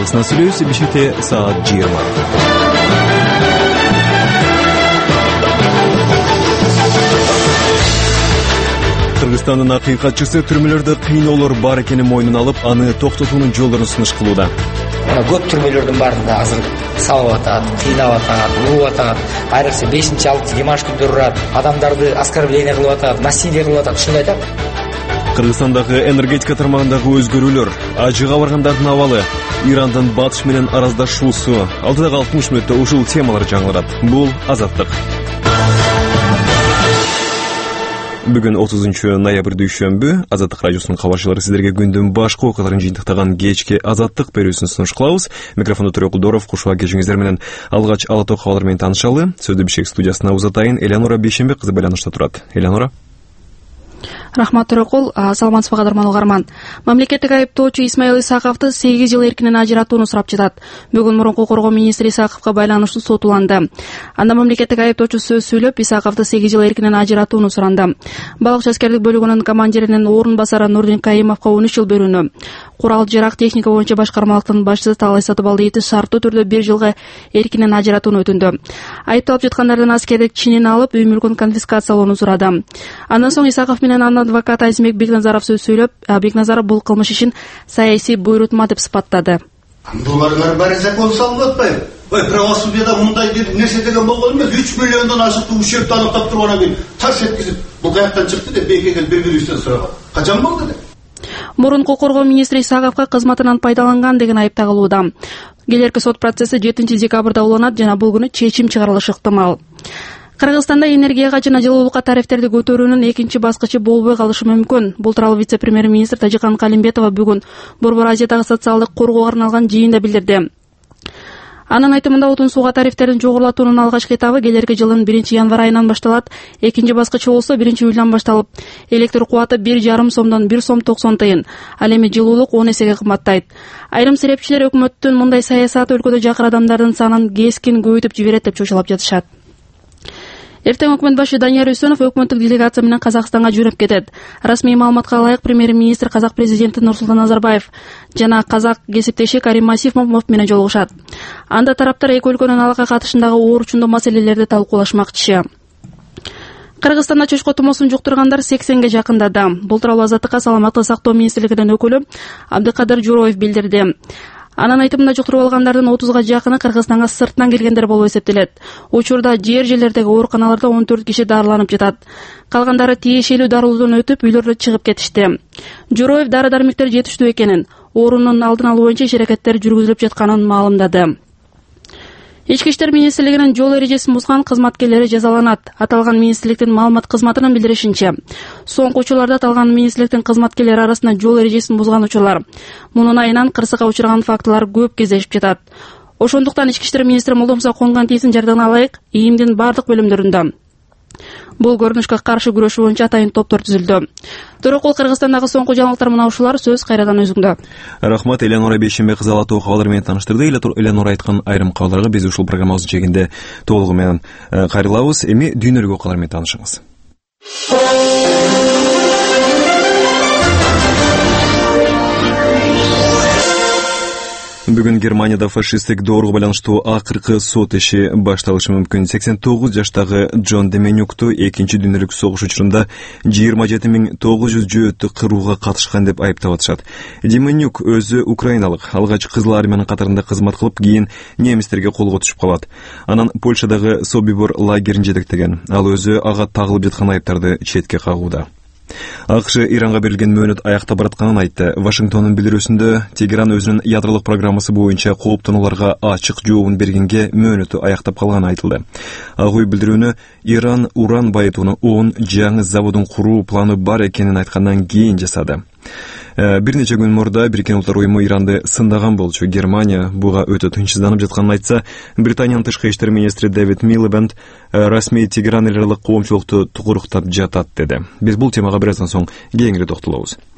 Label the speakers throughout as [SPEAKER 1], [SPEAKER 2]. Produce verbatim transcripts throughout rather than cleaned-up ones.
[SPEAKER 1] жалғысынан сөйлеуіз бешікте сағат жиырма. Кыргызстандын акыйкатчысы түрмөлөрдө кыйноолор бар экенин мойнуна алып, аны токтотуунун жолдорун сунуш кылууда.
[SPEAKER 2] Көп түрмөлөрдүн баарында азыр салып атат, кыйнап атат, уруп атат. Айрыкча бешинчи алтынчы демаш күндөрү урат, адамдарды оскорбление кылып атат, насилие кылып атат, ушундай да.
[SPEAKER 1] Кыргызстандагы энергетика тармагындагы өзгөрүүлөр, ажыга баргандардын абалы, Ирандын батыш менен араздашуусу, алдыдагы алтымыш мүнөттө ушул темалар жаңырат. Бул Азаттык. Бүгүн отузунчу ноябрь дүйшөмбү, Азаттык радиосунун кабарчылары сиздерге күндүн башкы окуяларын жыйынтыктаган кечки Азаттык берүүсүн сунуш кылабыз. Микрофондо Төрөкул Доров, кушуа кечиңиздер менен алгач ала тоо кабарлар менен таанышалы. Сөздү Бишкек студиясына узатайын. Элеонора Бейшембек кызы байланышта турат. Элеонора.
[SPEAKER 3] Рахмат Төрөкул, саламатсызбы кадырман угарман. Мамлекеттик айыптоочу Исмаил Исаковду сегиз жыл эркинен ажыратууну сурап жатат. Бүгүн мурунку коргоо министри Исаковго байланыштуу сот уланды. Анда мамлекеттик айыптоочу сөз сүйлөп, Исаковду сегиз жыл эркинен ажыратууну суранды. Балыкчы аскердик бөлүгүнүн командиринин орун басары Нурдин Каимовго он үч жыл берүүнү, курал жарак техника боюнча башкармалыктын башчысы Талай Сатыбалдиевди шарттуу түрдө бир жылга эркинен ажыратууну өтүндү. Айыпталып жаткандардын аскердик чинин алып, үй мүлкүн конфискациялоону сурады. Андан соң Исаков менен анын адвокаты Азимбек Бекназаров сөз сүйлөп, Бекназаров бул кылмыш ишин саясий буйрутма деп сыпаттады.
[SPEAKER 4] Буларга баары закон салып атпайбы? Ой, правосудияда мындай бир нерсе деген болгон эмес. үч миллиондон ашык ушерпти аныктап тургандан кийин тарс эткизип, бул каяктан чыкты деп бекеге бир-бирибизден сураган. Качан болду деп?
[SPEAKER 3] Мурунку коргоо министри Исаковго кызматынан пайдаланган деген айып тагылууда. Келерки сот процесси жетинчи декабрда уланат жана бул күнү чечим чыгарылышы ыктымал. Кыргызстанда энергияга жана жылуулукка тарифтерди көтөрүүнүн экинчи баскычы болбой калышы мүмкүн. Бул тууралуу вице-премьер-министр Тажикан Калимбетова бүгүн Борбор Азиядагы социалдык коргоого арналган жыйында билдирди. Анын айтымында отун сууга тарифтерин жогорулатуунун алгачкы этабы келерки жылдын биринчи январь айынан башталат. Экинчи баскычы болсо биринчи июлдан башталып, электр кубаты бир жарым сомдон бир сом токсон тыйын. Ал эми жылуулук он эсеге кымбаттайт. Айрым серепчилер өкмөттүн мындай саясаты өлкөдө жакыр адамдардын санын кескин көбөйтүп жиберет деп чочулап жатышат. Эртең өкмөт башы Данияр Үсөнов өкмөттүк делегация менен Казакстанга жүрүп кетет. Расмий маалыматка ылайык премьер-министр Казак президенти Нурсултан Назарбаев жана казак кесиптеши Карим Масимов менен жолугушат. Анда тараптар эки өлкөнүн алака катышындагы оорчундуу маселелерди талкуулашмакчы. Кыргызстанда чочко тумоосун жуктургандар сексенге жакындады. Бул тууралуу Азаттыкка саламаттык сактоо министрлигинин өкүлү Абдыкадыр Журоев билдирди. Анын айтымында жуктуруп алгандардын отузга жакыны Кыргызстанга сырттан келгендер болуп эсептелет. Учурда жер жерлердеги ооруканаларда он төрт киши дарыланып жатат. Калгандары тиешелүү дарылуудан өтүп үйлөрүнө чыгып кетишти. Журоев дары-дармектер жетиштүү экенин, оорунун алдын алуу боюнча иш-аракеттер жүргүзүлүп жатканын маалымдады. Ички иштер министрлигинин жол эрежесин бузган кызматкерлери жазаланат. Аталган министрликтин маалымат кызматынын билдиришинче, соңку учурларда аталган министрликтин кызматкерлери арасында жол эрежесин бузган учурлар, мунун айынан кырсыкка учураган фактылар көп кездешип жатат. Ошондуктан ички иштер министри Молдомуса конгон тийсин жардына алайык, ИИМдин бардык бөлүмдөрүндө бул көрүнүшкө каршы күрөшүү боюнча атайын топтор түзүлдү. Төрөкул, Кыргызстандагы соңку жаңылыктар мына ушулар. Сөз кайрадан өзүңдө.
[SPEAKER 1] Рахмат. Элеонора Бейшембек кызы ала тоо кабарлар менен тааныштырды. Элеонора айткан айрым кабарларга биз ушул программабыздын чегинде толугу менен кайрылабыз. Эми дүйнөлүк окуялар менен таанышыңыз. Бүгүн Германияда фашисттик доорго байланыштуу акыркы сот иши башталышы мүмкүн. сексен тогуз жаштагы Джон Деменюкту экинчи дүйнөлүк согуш учурунда жыйырма жети миң тогуз жүз жөөттү кырууга катышкан деп айыптап атышат. Деменюк өзү украиналык, алгач Кызыл армиянын катарында кызмат кылып, кийин немистерге колго түшүп калат. Анан Польшадагы Собибор лагерин жетектеген. Ал өзү ага тагылып жаткан айыптарды четке кагууда. АКШ Иранга берилген мөөнөт аякта баратканын айтты. Вашингтондун билдирүүсүндө Тегеран өзүнүн ядролук программасы боюнча кооптонууларга ачык жообун бергенге мөөнөтү аяктап калганы айтылды. Ак үй билдирүүнү Иран уран байытууну он жаңы заводун куруу планы бар экенин айткандан кийин жасады. Бир нече күн мурда Бириккен Улуттар уюму Иранды сындаган болчу. Германия буга өтө тынчсызданып жатканын айтса, Британиянын тышкы иштер министри Дэвид Милибанд расмий Тегеран эл аралык коомчулукту тугуруктап жатат деди. Биз бул темага бир аздан соң кеңири токтолобуз.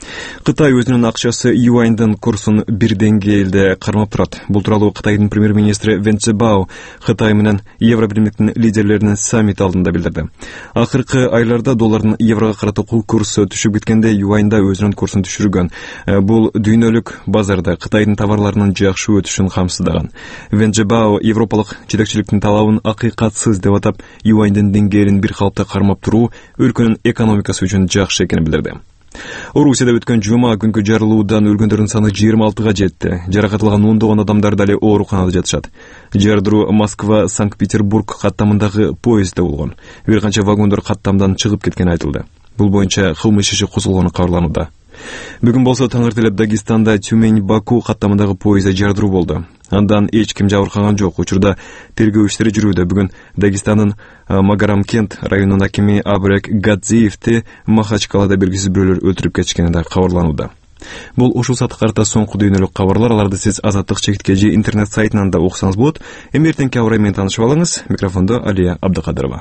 [SPEAKER 1] Кытай өзүнүн акчасы юаньдын курсун бир деңгээлде кармап турат. Бул тууралуу Кытайдын премьер-министри Вэн Цзябао Кытай менен Евробиримдиктин лидерлеринин саммит алдында билдирди. Акыркы айларда доллардын еврого карата курсу түшүп кеткенде юаньда өзүнүн курсун түшүргөн. Бул дүйнөлүк базарда Кытайдын товарларынын жакшы өтүшүн камсыздаган. Вэн Цзябао европалык жетекчиликтин талабын акыйкатсыз деп атап, юаньдын деңгээлин бир калыпта кармап туруу өлкөнүн экономикасы үчүн жакшы экенин билдирди. Орусияда өткөн жума күнкү жарылуудан өлгөндөрдүн саны жыйырма алтыга жетти. Жаракат алган ондогон адамдар дали ооруканада жатышат. Жардыруу Москва Санкт-Петербург каттамындагы поездде болгон. Бир канча вагондор каттамдан чыгып кеткени айтылды. Бул боюнча кылмыш иши козголгону кабарланууда. Бүгүн болсо таңертелеп Дагестанда Тюмень-Баку каттамындагы поездде жардыруу болду. Андан эч ким жабыркаган жок. Учурда тергөө иштери жүрүүдө. Бүгүн Дагестандын Магарамкент районунун акими Абрек Гадзиевти Махачкалада белгисиз бирөөлөр өлтүрүп кетишкени да кабарланууда. Бул ушул саат карта соңку дүйнөлүк кабарлар. Аларды сиз Азаттык чекитке же интернет сайтынан да окусаңыз болот. Эми эртеңки абырай менен таанышып алыңыз. Микрофондо Алия Абдыкадырова.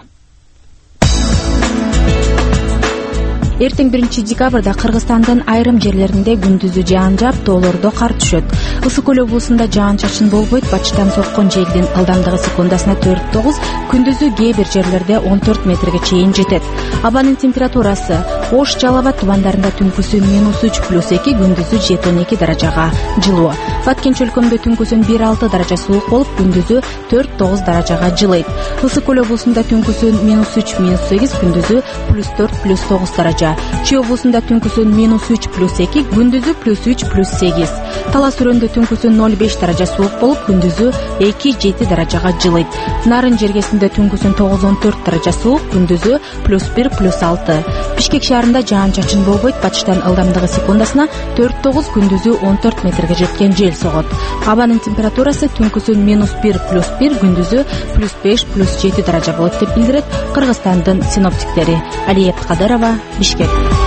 [SPEAKER 5] Эртең биринчи декабрда Кыргызстандын айрым жерлеринде күндүзү жаан жаап, тоолордо кар түшөт. Ысык көл облусунда жаан-чачын болбойт. Батыштан соккон желдин ылдамдыгы секундасына төрт тогуз, күндүзү кээ бир жерлерде он төрт метрге чейин жетет. Абанын температурасы Ош, Жалал Абад тубандарында түнкүсү минус үч плюс эки, күндүзү жети он эки даражага жылуу. Баткенч өлкөмдө түнкүсүн бир алты даража суук болуп, күндүзү төрт тогуз даражага жылыйт. Ысык көл облусунда түнкүсүн минус үч минус сегиз, күндүзү плюс төрт плюс тогуз даража. Чүй облусунда түнкүсүн минус үч плюс эки, күндүзү плюс үч плюс сегиз. Талас Өрөндө түнкүсүн ноль беш даража суук болуп, күндүзү эки жети даражага жылыйт. Нарын жергесинде түнкүсүн тогуз он төрт даража суук, күндүзү плюс бир плюс алты. Бишкек шаарында жаан-чачын болбойт. Батыштан ылдамдыгы секундасына төрт тогуз, күндүзү он төрт метрге жеткен жел согот. Абанын температурасы түнкүсүн минус бир плюс бир, күндүзү плюс беш плюс жети даража болот деп билдирет Кыргызстандын синоптиктери. Алия Абдыкадырова, Бишкек.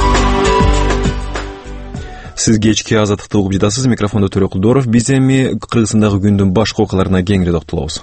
[SPEAKER 1] Сиз кечки Азаттыкты угуп жатасыз. Микрофондо Төрө Кулдоров. Биз эми Кыргызстандагы күндүн башка окуяларына кеңири токтолобуз.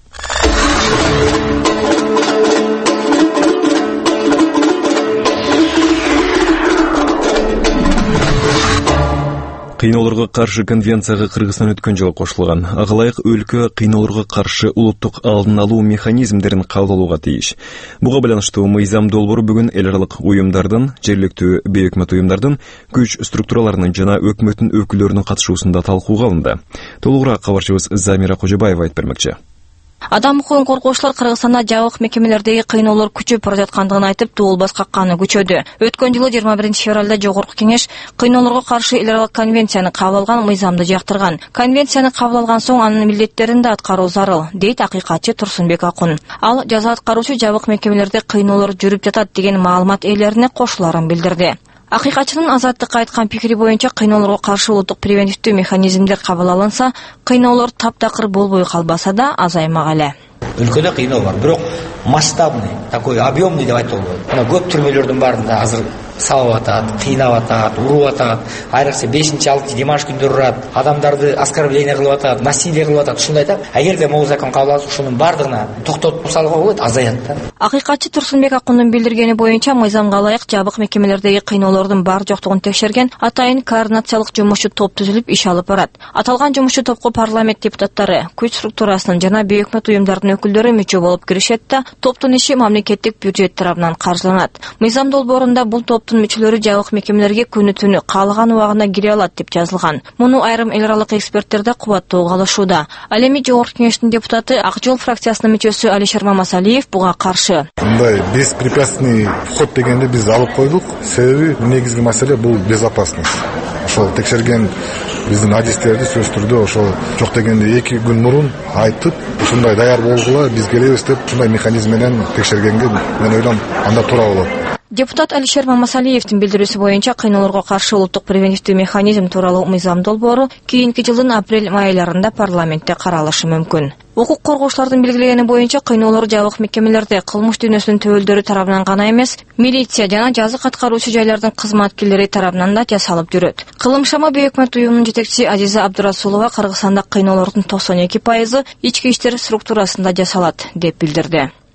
[SPEAKER 1] Кыйноолорго каршы конвенцияга Кыргызстан өткөн жылы кошулган. Ага ылайык өлкө кыйноолорго каршы улуттук алдын алуу механизмдерин кабыл алууга тийиш. Буга байланыштуу мыйзам долбоору бүгүн эл аралык уюмдардын, жергиликтүү бейөкмөт уюмдардын, күч структураларынын жана өкмөттүн өкүлдөрүнүн катышуусунда талкууга алынды. Толугураак кабарчыбыз Замира Кожобаева айтып бермекчи.
[SPEAKER 6] Адам укугун коргоочулар Кыргызстанда жабык мекемелердеги кыйноолор күчөп бара жаткандыгын айтып, тоолбас какканы күчөдү. Өткөн жылы жыйырма биринчи февралда Жогорку Кеңеш кыйноолорго каршы эл аралык конвенцияны кабыл алган, мыйзамды жактырган. Конвенцияны кабыл алган соң анын милдеттерин да аткаруу зарыл, дейт акыйкатчы Турсунбек Акун. Ал жаза аткаруучу жабык мекемелерде кыйноолор жүрүп жатат деген маалымат ээлерине кошуларын билдирди. Акыйкатчынын Азаттыкка айткан пикири боюнча, кыйноолорго каршы улуттук превентивдүү механизмдер кабыл алынса, кыйноолор таптакыр болбой калбаса да азаймак эле.
[SPEAKER 2] Өлкөдө кыйноо бар, бирок масштабный, такой объемный деп айтып болбойт. Мына көп түрмөлөрдүн баарында азыр сабап атат, кыйнап атат, уруп атат. Айрыкча бешинчи алтынчы Димаш күндөрү урат, адамдарды оскорбление кылып атат, насилие кылып атат. Ушундай айтам. Эгерде могу закон кабыл алса, ушунун бардыгына токтотуп салууга болот, азаят да.
[SPEAKER 6] Акыйкатчы Турсунбек Акундун билдиргени боюнча, мыйзамга ылайык жабык мекемелердеги кыйноолордун бар жоктугун текшерген атайын координациялык жумушчу топ түзүлүп иш алып барат. Аталган жумушчу топко парламент депутаттары, күч структурасынын жана бейөкмөт уюмдардын өкүлдөрү мүчө болуп киришет да, топтун иши мамлекеттик бюджет тарабынан каржыланат. Мыйзам долбоорунда бул топтун мүчөлөрү жабык мекемелерге күнү-түнү каалаган убагында кире алат деп жазылган. Муну айрым эл аралык эксперттер да кубаттоого алышууда. Ал эми Жогорку Кеңештин депутаты Ак Жол фракциясынын мүчөсү Алишер Мамасалиев буга каршы.
[SPEAKER 7] Мындай беспрепятственный вход дегенди биз алып койдук. Себеби негизги маселе бул безопасность. Ошол текшерген биздин адистерди сөзсүз түрдө ошол жок дегенде эки күн мурун айтып, ушундай даяр болгула биз келебиз деп ушундай механизм менен текшергенге мен ойлойм, анда туура болот.
[SPEAKER 6] Депутат Алишер Мамасалиевдин билдирүүсү боюнча, кыйноолорго каршы улуттук превентивдүү механизм тууралуу мыйзам долбоору кийинки жылдын апрель-май айларында парламентте каралышы мүмкүн. Укук коргоочулардын белгилегени боюнча, кыйноолор жабык мекемелерде кылмыш дүйнөсүнүн төбөлдөрү тарабынан гана эмес, милиция жана жазык аткаруучу жайлардын кызматкерлери тарабынан да жасалып жүрөт. Кылымшама бейөкмөт уюмунун жетекчиси Азиза Абдурасулова Кыргызстанда кыйноолордун токсон эки пайызы ички иштер структурасында жасалат деп билдирди.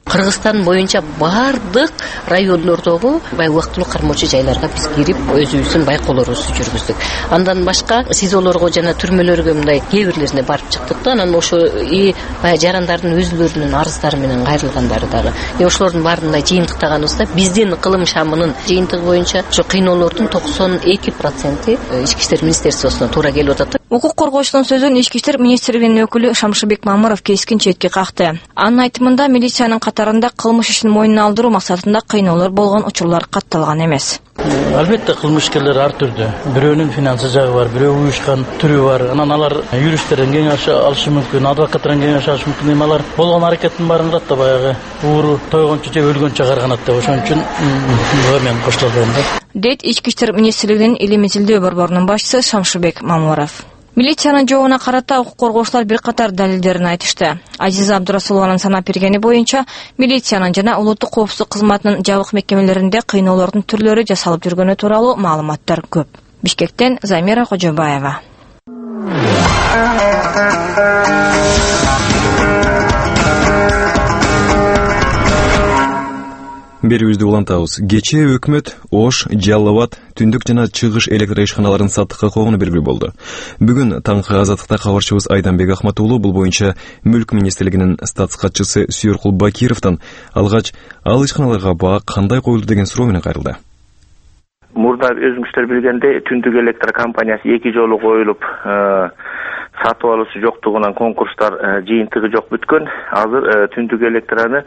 [SPEAKER 8] Кыргызстан боюнча бардык райондордогу бай убактылуу кармоочу жайларга биз кирип өзүбүздүн байкоолорубузду жүргүздүк. Андан башка сизолорго жана түрмөлөргө мындай кээ бирлерине барып чыктык да. Анан ошо и баягы жарандардын өзүлөрүнүн арыздары менен кайрылгандары дагы. И ошолордун баарындай жыйынтыктаганыбызда биздин кылым шамынын жыйынтыгы боюнча ошо кыйноолордун токсон эки проценти ички иштер министерствосуна туура келип атат.
[SPEAKER 6] Укук коргоочунун сөзүн ички иштер министрлигинин өкүлү Шамшыбек Мамыров кескин четке какты. Анын айтымында милициянын катарында кылмыш ишин мойнуна алдыруу максатында кыйноолор болгон учурлар катталган эмес.
[SPEAKER 9] Албетте кылмышкерлер ар түрдүү. Бирөөнүн финансы жагы бар, бирөө уюшкан түрү бар. Анан алар юристтерден кеңеш алышы мүмкүн, адвокаттардан кеңеш алышы мүмкүн. Эми алар болгон аракеттин баарын кылат да баягы ууру тойгончу же өлгөнчө карганат деп. Ошон үчүн буга мен кошула албайм да.
[SPEAKER 6] Дейт ички иштер министрлигинин илим изилдөө борборунун башчысы Шамшыбек Мамыров. Милициянын жообуна карата укук коргоочулар бир катар далилдерин айтышты. Азиза Абдурасулованын санап бергени боюнча, милициянын жана улуттук коопсуздук кызматынын жабык мекемелеринде кыйноолордун түрлөрү жасалып жүргөнү тууралуу маалыматтар көп. Бишкектен Замира Кожобаева.
[SPEAKER 1] Берүүбүздү улантабыз. Кечээ өкмөт Ош, Жалал Абад, Түндүк жана Чыгыш электр ишканаларын саттыкка койгону белгилүү болду. Бүгүн таңкы Азаттыкта кабарчыбыз Айданбек Ахмат уулу бул боюнча Мүлк министрлигинин статс катчысы Сүйөркул Бакировдон алгач ал ишканаларга баа кандай коюлду деген суроо менен кайрылды.
[SPEAKER 10] Мурда өзүңүздөр билгендей Түндүк электр компаниясы эки жолу коюлуп сатып алуучу жоктугунан конкурстар жыйынтыгы жок бүткөн. Азыр Түндүк электраны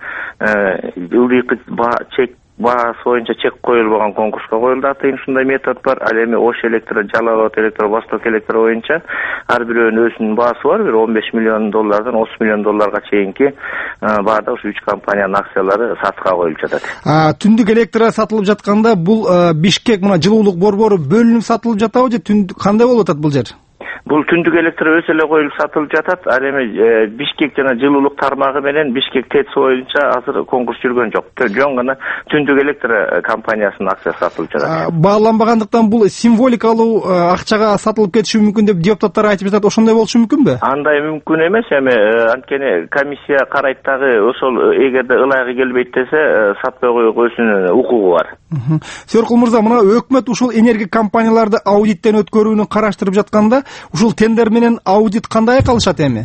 [SPEAKER 10] ылдыйкы чек баасы боюнча чек коюлбаган конкурска коюлду. Атайын ушундай метод бар. Ал эми Ош электр, Жалал Абад электр, Восток электр боюнча ар бирөөнүн өзүнүн баасы бар. Бир он беш миллион доллардан отуз миллион долларга чейинки баада ушу үч компаниянын акциялары сатышка коюлуп жатат.
[SPEAKER 11] Түндүк электр сатылып жатканда бул Бишкек мына жылуулук борбору бөлүнүп сатылып жатабы же кандай болуп атат бул жер?
[SPEAKER 10] Бул Түндүк электр өз эле коюлуп сатылып жатат. Ал эми Бишкек жана жылуулук тармагы менен Бишкек ТЭЦ боюнча азыр конкурс жүргөн жок. Жөн гана Түндүк электр компаниясынын акциясы сатылып жатат.
[SPEAKER 11] Бааланбагандыктан бул символикалуу акчага сатылып кетиши мүмкүн деп депутаттар айтып жатат. Ошондой болушу мүмкүнбү?
[SPEAKER 10] Андай мүмкүн эмес. Эми анткени комиссия карайт дагы ошол эгерде ылайыгы келбейт десе сатпай коюуга өзүнүн укугу бар.
[SPEAKER 11] Сүйөркул мырза, мына өкмөт ушул энергия компанияларды аудиттен өткөрүүнү караштырып жатканда ушул тендер менен аудит кандай калышат эми?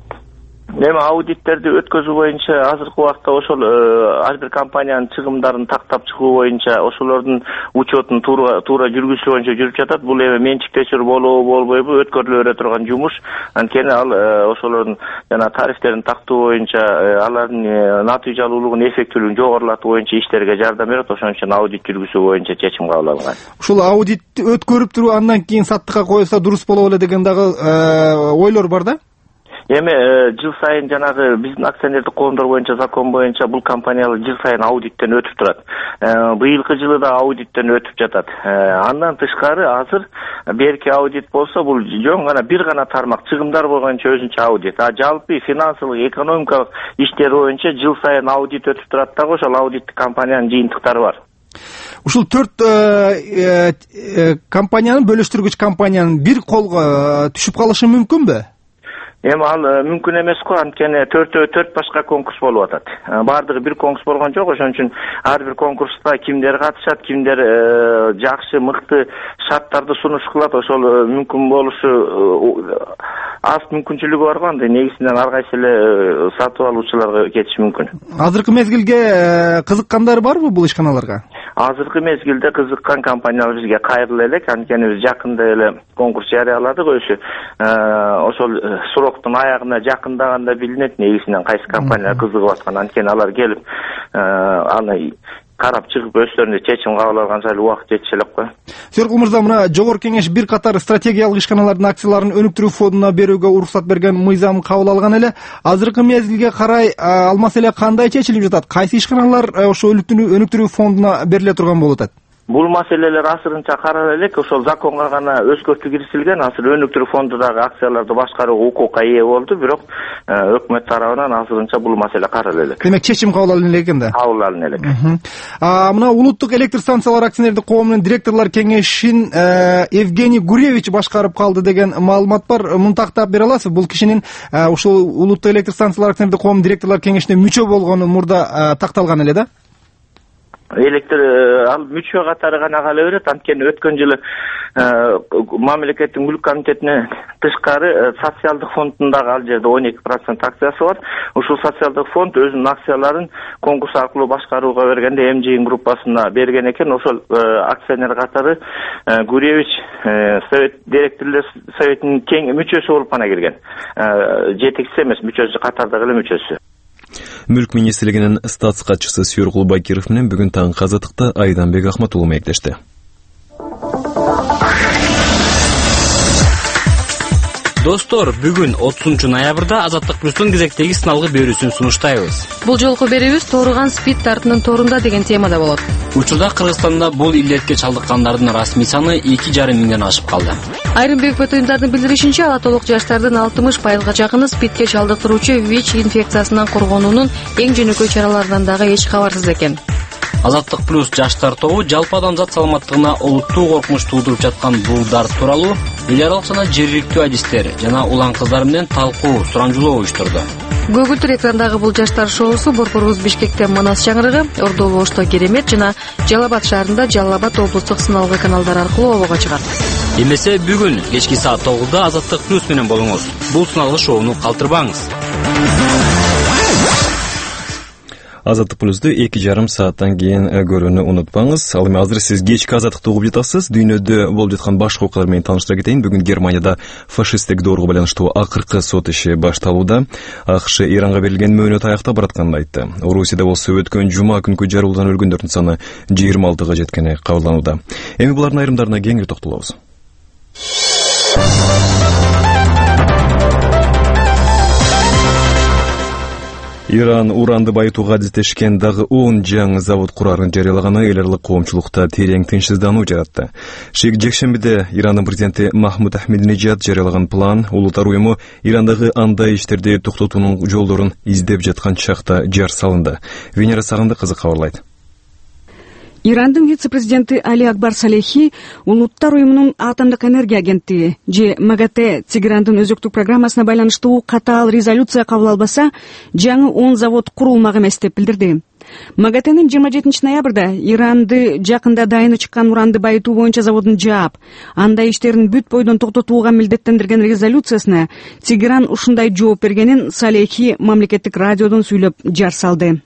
[SPEAKER 10] Эми аудиттерди өткөзүү боюнча азыркы убакта ошол ар бир компаниянын чыгымдарын тактап чыгуу боюнча ошолордун учетун туура туура жүргүзүү боюнча жүрүп жатат. Бул эми менчиктешир болобу болбойбу өткөрүлө бере турган жумуш. Анткени ал ошолордун жана тарифтерин тактоо боюнча алардын натыйжалуулугун, эффектүүлүгүн жогорулатуу боюнча иштерге жардам берет. Ошон үчүн аудит жүргүзүү боюнча чечим кабыл алынган.
[SPEAKER 11] Ушул аудитти өткөрүп туруп андан кийин саттыкка коюлса дурус болот эле деген дагы ойлор бар да?
[SPEAKER 10] Эми жыл сайын жанагы биздин акционердик коомдор боюнча закон боюнча бул компаниялар жыл сайын аудиттен өтүп турат. Быйылкы жылы да аудиттен өтүп жатат. Андан тышкары азыр берки аудит болсо бул жөн гана бир гана тармак чыгымдар боюнча өзүнчө аудит. А жалпы финансылык, экономикалык иштер боюнча жыл сайын аудит өтүп турат дагы ошол аудиттик компаниянын жыйынтыктары бар.
[SPEAKER 11] Ушул төрт компаниянын, бөлүштүргүч компаниянын бир колго түшүп калышы мүмкүнбү?
[SPEAKER 10] Эми ал мүмкүн эмес го, анткени төртөө төрт башка конкурс болуп атат. Бардыгы бир конкурс болгон жок, ошон үчүн ар бир конкурста кимдер катышат, кимдер жакшы, мыкты шарттарды сунуш кылат, ошол мүмкүн болушу аз мүмкүнчүлүгү бар го. Анда негизинен ар кайсы эле сатып алуучуларга кетиши мүмкүн.
[SPEAKER 11] Азыркы мезгилге кызыккандар барбы бул ишканаларга?
[SPEAKER 10] Азыркы мезгилде кызыккан компаниялар бизге кайрыла элек, анткени биз жакында эле конкурс жарыяладык. Өзү ошол сроктун аягына жакындаганда билинет негизинен кайсы компаниялар кызыгып аткан. Анткени алар келип аны карап чыгып өздөрүнө чечим кабыл алганча эле убакыт жетише элек го.
[SPEAKER 11] Сүйөркул мырза, мына Жогорку Кеңеш бир катар стратегиялык ишканалардын акцияларын өнүктүрүү фондуна берүүгө уруксат берген мыйзам кабыл алган эле. Азыркы мезгилге карай ал маселе кандай чечилип жатат? Кайсы ишканалар ошо өнүктүрүү фондуна бериле турган болуп атат?
[SPEAKER 10] Бул маселелер азырынча карала элек, ошол законго гана өзгөртүү киргизилген. Азыр өнүктүрүү фондундагы акцияларды башкарууга укукка ээ болду, бирок өкмөт тарабынан азырынча бул маселе карала элек.
[SPEAKER 11] Демек чечим кабыл алына элек экен да.
[SPEAKER 10] Кабыл алына элек.
[SPEAKER 11] Мына улуттук электр станциялар акционердик коомунун директорлор кеңешин Евгений Гуревич башкарып калды деген маалымат бар. Муну тактап бере аласызбы? Бул кишинин ушул улуттук электр станциялар акционердик коомунун директорлор кеңешине мүчө болгону мурда такталган эле да?
[SPEAKER 10] Электр ал мүчө катары гана кала берет. Анткени өткөн жылы мамлекеттик мүлк комитетине тышкары социалдык фондундагы ал жерде он эки процент акциясы бар. Ушул социалдык фонд өзүнүн акцияларын конкурс аркылуу башкарууга бергенде эм жи группасына берген экен. Ошол акционер катары Гуревич совет директорлор советинин тең мүчөсү болуп гана кирген. Жетекчиси эмес, мүчөсү, катардагы эле мүчөсү.
[SPEAKER 1] Мүлк министрлигинин статс катчысы Сүйөркул Бакиров менен бүгүн таңкы Азаттыкта Айданбек Ахматулуу маектешти.
[SPEAKER 12] Достор, бүгүн отузунчу ноябрда Азаттык плюстун кезектеги сыналгы берүүсүн сунуштайбыз.
[SPEAKER 13] Бул жолку берүүбүз тууруган спид тартынын торунда деген темада болот.
[SPEAKER 12] Учурда Кыргызстанда бул илдетке чалдыккандардын расмий саны эки жарым миңден ашып калды.
[SPEAKER 13] Айрым бекпет уюмдардын билдиришинче, ала толук жаштардын алтымыш пайызга жакыны спидке чалдыктыруучу ВИЧ инфекциясынан коргонуунун эң жөнөкөй чараларынан дагы эч кабарсыз экен.
[SPEAKER 12] Азаттык плюс жаштар тобу жалпы адамзат саламаттыгына олуттуу коркунуч туудуруп жаткан бул дарт тууралуу эл аралык жана жергиликтүү адистер жана улан кыздар менен талкуу, сурамжылоо уюштурду.
[SPEAKER 13] Көгүлтүр экрандагы бул жаштар шоусу Борборубуз Бишкекте Манас чаңырыгы, Ордолу Ошто Керемет жана Жалал Абад шаарында Жалал Абад облустук сыналгы каналдары аркылуу обого чыгат.
[SPEAKER 12] Эмесе бүгүн кечки саат тогузда Азаттык плюс менен болуңуз. Бул сыналгы шоуну калтырбаңыз.
[SPEAKER 1] Азаттык плюсту эки жарым сааттан кийин көрүүнү унутпаңыз. Ал эми азыр сиз кечки азаттыкты угуп жатасыз. Дүйнөдө болуп жаткан башка окуялар менен тааныштыра кетейин. Бүгүн Германияда фашисттик доорго байланыштуу акыркы сот иши башталууда. АКШ Иранга берилген мөөнөт аяктап баратканын айтты. Орусияда болсо өткөн жума күнкү жарылуудан өлгөндөрдүн саны жыйырма алтыга жеткени кабылданууда. Эми булардын айрымдарына кеңири токтолобуз. Иран уранды байытууга адистешкен дагы он жаңы завод курарын жарыялаганы эл аралык коомчулукта терең тынчсыздануу жаратты. Шек жекшембиде Ирандын президенти Махмуд Ахмединежад жарыялаган план улуттар уюму Ирандагы андай иштерди токтотуунун жолдорун издеп жаткан чакта жар салынды. Венера Сагындык кызы кабарлайт.
[SPEAKER 14] Ирандын вице-президенти Али Акбар Салехи улуттар уюмунун атомдук энергия агенттиги же МАГАТЭ Тегерандын өзөктүк программасына байланыштуу катаал резолюция кабыл албаса, жаңы он завод курулмак эмес деп билдирди. МАГАТЭнин жыйырма жетинчи ноябрда Иранды жакында дайыны чыккан уранды байытуу боюнча заводун жаап, андай иштерин бүт бойдон токтотууга милдеттендирген резолюциясына Тегеран ушундай жооп бергенин Салехи мамлекеттик радиодон сүйлөп жар салды.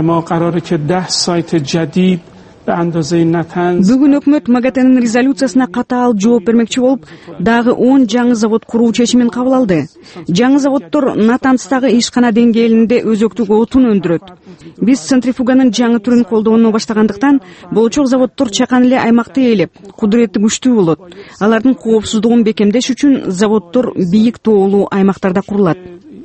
[SPEAKER 14] Бүгүн өкмөт МАГАТЭнин резолюциясына катаал жооп бермекчи болуп, дагы он жаңы завод куруу чечимин кабыл алды. Жаңы заводдор Натанстагы ишкана деңгээлинде өзөктүк отун өндүрөт. Биз центрифуганын жаңы түрүн колдоону баштагандыктан, болочок заводдор чакан эле аймакты ээлеп, кудурети күчтүү болот. Алардын коопсуздугун бекемдеш үчүн заводдор бийик тоолуу аймактарда курулат.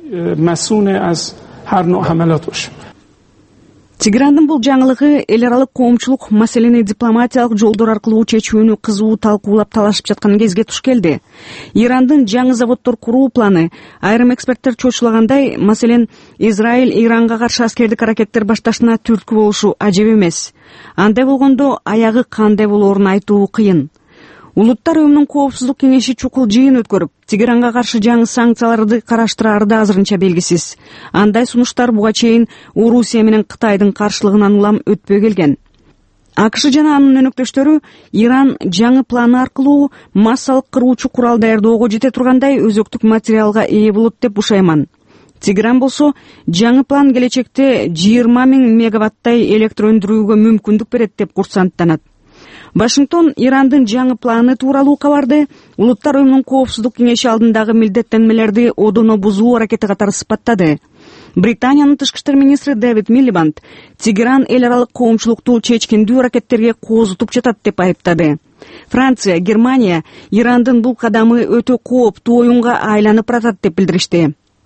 [SPEAKER 14] Тегерандын бул жаңылыгы эл аралык коомчулук маселени дипломатиялык жолдор аркылуу чечүүнү кызуу талкуулап талашып жаткан кезге туш келди. Ирандын жаңы заводдор куруу планы айрым эксперттер чочулагандай, маселен, Израиль Иранга каршы аскердик аракеттер башташына түрткү болушу ажеп эмес. Андай болгондо аягы кандай болоорун айтуу кыйын. Улуттар уюмунун коопсуздук кеңеши чукул жыйын өткөрүп, Тегеранга каршы жаңы санкцияларды караштырары да азырынча белгисиз. Андай сунуштар буга чейин Орусия менен Кытайдын каршылыгынан улам өтпөй келген. АКШ жана анын өнөктөштөрү Иран жаңы планы аркылуу массалык кыруучу курал даярдоого жете тургандай өзөктүк материалга ээ болот деп бушайман. Тегеран болсо жаңы план келечекте жыйырма миң мегаваттай электр өндүрүүгө мүмкүндүк берет деп курсанттанат. Вашингтон Ирандын жаңы планы тууралуу кабарды улуттар уюмунун коопсуздук кеңеши алдындагы милдеттенмелерди одоно бузуу аракети катары сыпаттады. Британиянын тышкы иштер министри Дэвид Милибанд Тегеран эл аралык коомчулукту чечкиндүү аракеттерге коозутуп жатат деп айыптады. Франция, Германия Ирандын бул кадамы өтө кооптуу оюнга айланып баратат деп билдиришти.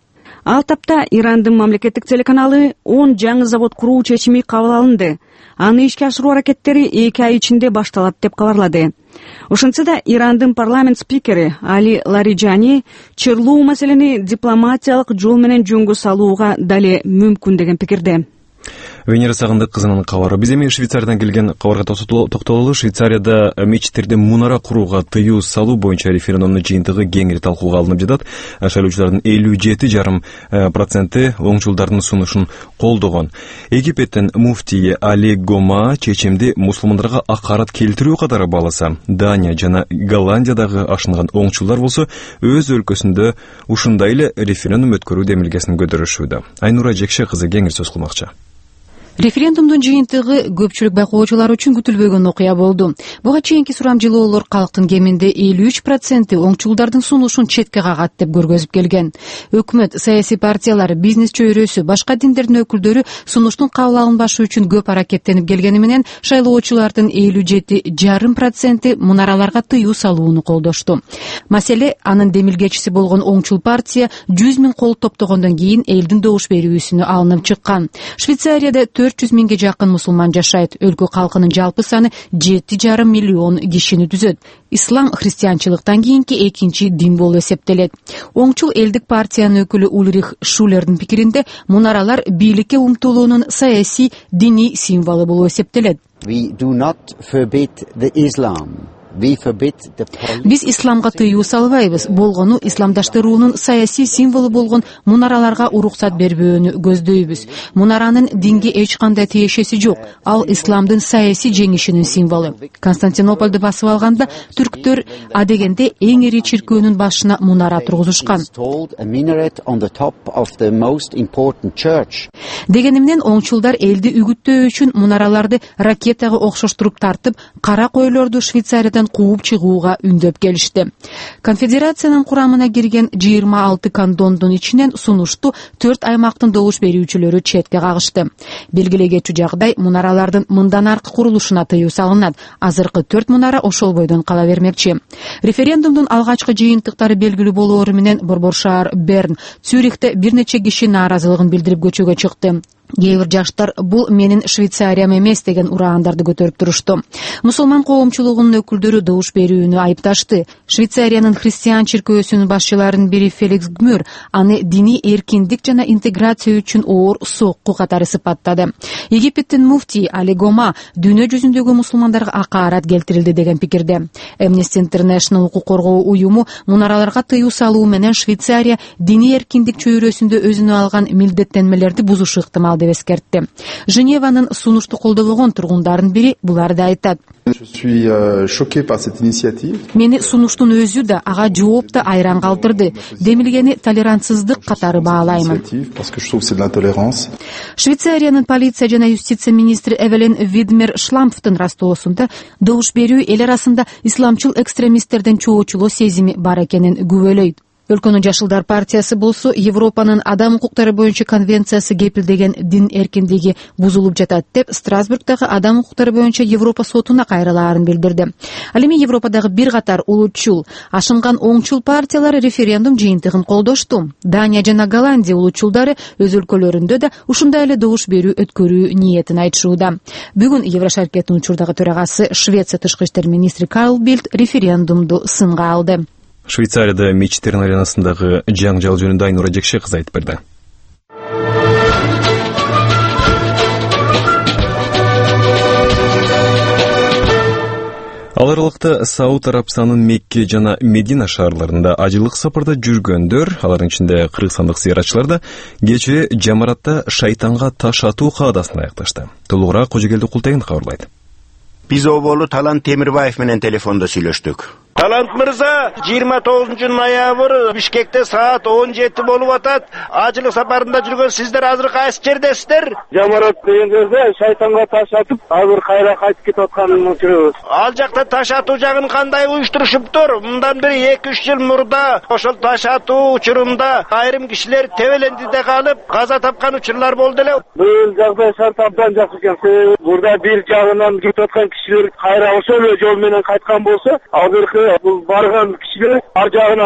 [SPEAKER 14] Ал тапта Ирандын мамлекеттик телеканалы он жаңы завод куруу чечими кабыл алынды. Аны ишке ашыруу аракеттери эки ай ичинде башталат деп кабарлады. Ошентсе да Ирандын парламент спикери Али Лариджани чырлуу маселени дипломатиялык жол менен жөнгө салууга дале мүмкүн деген пикирде.
[SPEAKER 1] Венера Сагындык кызынын кабары. Биз эми Швейцариядан келген кабарга токтололу. Швейцарияда мечиттерде мунара курууга тыюу салуу боюнча референдумдун жыйынтыгы кеңири талкууга алынып жатат. Шайлоочулардын элүү жети жарым проценти оңчулдардын сунушун колдогон. Египеттин муфтийи Али Гома чечимди мусулмандарга акарат келтирүү катары бааласа, Дания жана Голландиядагы ашынган оңчулдар болсо өз өлкөсүндө ушундай эле референдум өткөрүү демилгесин көтөрүшүүдө. Айнура Жекше кызы кеңири сөз кылмакчы.
[SPEAKER 15] Референдумдун жыйынтыгы көпчүлүк байкоочулар үчүн күтүлбөгөн окуя болду. Буга чейинки сурамжылоолор калктын кеминде элүү үч проценти оңчулдардын сунушун четке кагат деп көргөзүп келген. Өкмөт, саясий партиялар, бизнес чөйрөсү, башка диндердин өкүлдөрү сунуштун кабыл алынбашы үчүн көп аракеттенип келгени менен шайлоочулардын элүү жети жарым проценти мунараларга тыюу салууну колдошту. Маселе анын демилгечиси болгон оңчул партия жүз миң кол топтогондон кийин элдин добуш берүүсүнө алынып чыккан. Швейцарияда төрт жүз миңге жакын мусулман жашайт. Өлкө калкынын жалпы саны жети жарым миллион кишини түзөт. Ислам христианчылыктан кийинки экинчи дин болуп эсептелет. Оңчул элдик партиянын өкүлү Ульрих Шулердин пикиринде мунаралар бийликке умтулуунун саясий, диний символу болуп эсептелет. Биз исламга тыюу салбайбыз. Болгону исламдаштыруунун саясий символу болгон мунараларга уруксат бербөөнү көздөйбүз. Мунаранын динге эч кандай тиешеси жок. Ал исламдын саясий жеңишинин символу. Константинополду басып алганда түрктөр адегенде эң ири чиркөөнүн башына мунара тургузушкан. Дегени менен оңчулдар элди үгүттөө үчүн мунараларды ракетага окшоштуруп тартып, кара койлорду Швейцариядан кууп чыгууга үндөп келишти. Конфедерациянын курамына кирген жыйырма алты кандондун ичинен сунушту төрт аймактын добуш берүүчүлөрү четке кагышты. Белгилей кетчү жагдай мунаралардын мындан аркы курулушуна тыюу салынат. Азыркы төрт мунара ошол бойдон кала бермекчи. Референдумдун алгачкы жыйынтыктары белгилүү болоору менен Борбор шаар Берн, Цюрихте бир нече киши нааразылыгын билдирип көчөгө чыкты. Кээ бир жаштар бул менин Швейцариям эмес деген ураандарды көтөрүп турушту. Мусулман коомчулугунун өкүлдөрү добуш берүүнү айыпташты. Швейцариянын христиан чиркөөсүнүн башчыларынын бири Феликс Гмюр аны диний эркиндик жана интеграция үчүн оор сокку катары сыпаттады. Египеттин муфтий Али Гома дүйнө жүзүндөгү мусулмандарга акаарат келтирилди деген пикирде. Amnesty International укук коргоо уюму мунараларга тыюу салуу менен Швейцария диний эркиндик чөйрөсүндө өзүнө алган милдеттенмелерди бузушу ыктымал деп эскертти. Женеванын сунушту колдобогон тургундардын бири буларды айтат. Мени сунуштун өзү да ага жооп да айран калтырды. Демилгени толерантсыздык катары баалаймын. Швейцариянын полиция жана юстиция министри Эвелин Видмер Шламфтын растоосунда добуш берүү эл арасында исламчыл экстремисттердин чоочулоо сезими бар экенин күбөлөйт. Өлкөнүн Жашылдар партиясы болсо Европанын адам укуктары боюнча конвенциясы кепилдеген дин эркиндиги бузулуп жатат деп Страсбургдагы адам укуктары боюнча Европа сотуна кайрылаарын билдирди. Ал эми Европадагы бир катар улутчул, ашынган оңчул партиялар референдум жыйынтыгын колдошту. Дания жана Голландия улутчулдары өз өлкөлөрүндө да ушундай эле добуш берүү өткөрүү ниетин айтышууда. Бүгүн Еврошаркеттин учурдагы төрагасы Швеция тышкы иштер министри Карл Билд референдумду сынга алды.
[SPEAKER 1] Швейцарияда мечиттердин айланасындагы жаңжал жөнүндө Айнура Жекше кызы айтып берди. Ал аралыкта Сауд Арабистанынын Мекке жана Медина шаарларында ажылык сапарда жүргөндөр, алардын ичинде кыргызстандык зыяратчылар да кечээ Жамаратта шайтанга таш атуу каадасын аякташты. Толугураак Кожогелди Култайын кабарлайт.
[SPEAKER 16] Биз оболу Талант Темирбаев менен телефондо сүйлөштүк. Талант мырза, жыйырма тогузунчу ноябрь Бишкекте саат он жети болуп атат. Ажылык сапарында жүргөн сиздер азыр кайсы жердесиздер?
[SPEAKER 17] Жамарат деген жерде шайтанга таш атып, азыр кайра кайтып кетип атканын көрөбүз.
[SPEAKER 16] Ал жакта таш атуу жагын кандай уюштурушуптур? Мындан бир эки үч жыл мурда ошол таш атуу учурунда айрым кишилер Тебелендиде калып, каза тапкан учурлар болду эле.
[SPEAKER 17] Бул жагдай шарт абдан жакшы экен. Бурда бир жагынан кетип аткан кишилер кайра ошол жол менен кайткан болсо, азыркы бул барган кишилер ар жагынан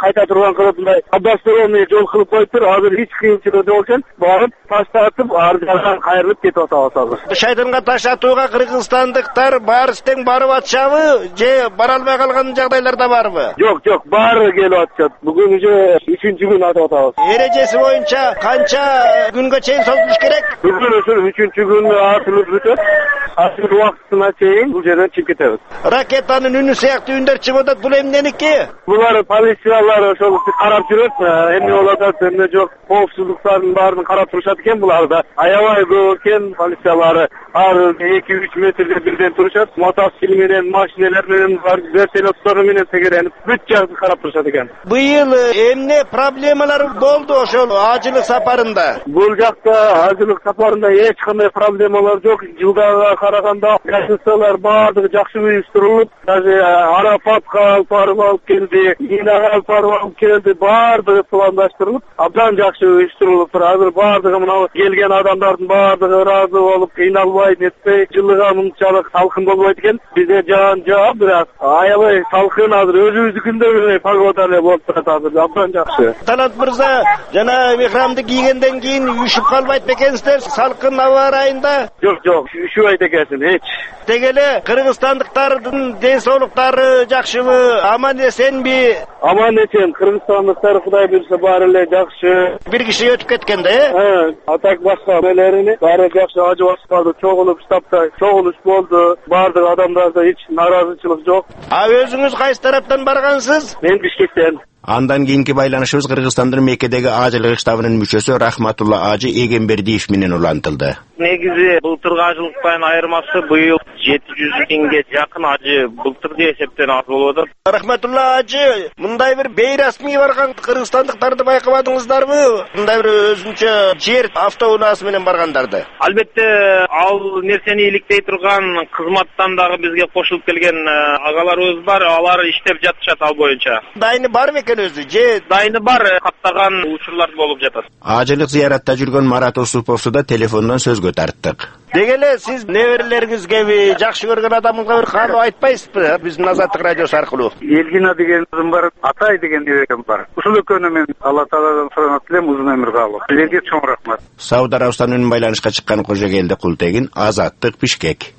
[SPEAKER 17] кайта турган кылыбындай обоснованный жол кылып коюптур. Азыр эч кыйынчылык жок экен. Барып таштатып ар жактан кайрылып кетип атабыз азыр.
[SPEAKER 16] Шайтанга таш атууга кыргызстандыктар баары тең барып атышабы же бара албай калган жагдайлар да барбы?
[SPEAKER 17] Жок, жок, баары келип атышат. Бүгүн уже үчүнчү күн атып атабыз.
[SPEAKER 16] Эрежеси боюнча канча күнгө чейин созулуш керек?
[SPEAKER 17] Бүгүн ушул үчүнчү күн атылып бүтөт. Азыр убактына чейин бул жерден чыгып кетебиз.
[SPEAKER 16] Ракетанын үнү сыяктуу үндөр чыгып атат. Бул эмненики?
[SPEAKER 17] Булар полициялар ошол карап жүрөт. Эмне болуп атат, эмне жок, коопсуздуктардын баарын карап турушат экен буларда. Аябай көп экен полициялары. Ар эки үч метрде бирден турушат. Мотоцикл менен, машиналар менен, вертолеттор менен тегеренип, бүт жакты карап турушат экен.
[SPEAKER 16] Быйыл эмне проблемалар болду ошол ажылык сапарында?
[SPEAKER 17] Бул жакта ажылык сапарында эч кандай проблемалар жок. Жылдага караганда гостиниялар баардыгы жакшы уюштурулуп, даже Арапатка алып барып алып келди, Инага алып барып алып келди, баардыгы пландаштырылып, абдан жакшы уюштурулуп. Азыр баардыгы мына келген адамдардын баардыгы ыраазы болуп, кыйналбай нетпей, жылыга мынчалык салкын болбойт экен. Бизде жаан жаап, бирок аябай салкын азыр өзүбүздүкүндө эле погода эле болуп турат азыр, абдан жакшы.
[SPEAKER 16] Талант мырза, жана михрамды кийгенден кийин ушуп калбайт бекенсиздер салкын аба ырайында?
[SPEAKER 17] Жок, жок, ушубайт экенсиң, эч.
[SPEAKER 16] Деги эле кыргызстандыктардын ден соолуктары жакшыбы, аман эсенби?
[SPEAKER 17] Аман эсен, кыргызстандыктар Кудай буйрса баары эле жакшы.
[SPEAKER 16] Бир киши өтүп кеткен да, э?
[SPEAKER 17] А так башка мелерини баары жакшы, ажы баспады, чогулуп штабта чогулуш болду. Баардык адамдарда эч нааразычылык жок.
[SPEAKER 16] А өзүңүз кайсы тараптан баргансыз?
[SPEAKER 17] Мен Бишкектен.
[SPEAKER 16] Андан кийинки байланышыбыз Кыргызстандын Меккедеги ажылык штабынын мүчөсү Рахматулла Ажы Эгембердиев менен улантылды.
[SPEAKER 18] Негизи былтыркы ажылыктан айырмасы быйыл жети жүз миңге жакын ажы былтыркы эсептен аз болуп атат.
[SPEAKER 16] Рахматулла Ажы, мындай бир бейрасмий барган кыргызстандыктарды байкабадыңыздарбы? Мындай бир өзүнчө жер автоунаасы менен баргандарды?
[SPEAKER 18] Албетте, ал нерсени иликтей турган кызматтан дагы бизге кошулуп келген агаларыбыз бар, алар иштеп жатышат ал боюнча.
[SPEAKER 16] Дайыны барбы экен өзү? Же
[SPEAKER 18] дайыны бар, каттаган учурлар болуп жатат.
[SPEAKER 16] Ажылык зыяратта жүргөн Марат Усуповду да телефондон сөзгө тарттык. Деги эле сиз неберелериңизге жакшы көргөн адамыңызга бир каалоо айтпайсызбы? Биздин Азаттык радиосу аркылуу.
[SPEAKER 17] Элгина деген кызым бар, Атай деген неберем бар. Ушул экөөнү мен Алла Тааладан суранат элем, узун өмүр каалоо. Силерге чоң рахмат.
[SPEAKER 16] Сауд Арабистанынын байланышка чыккан Кожогелди Култегин, Азаттык, Бишкек.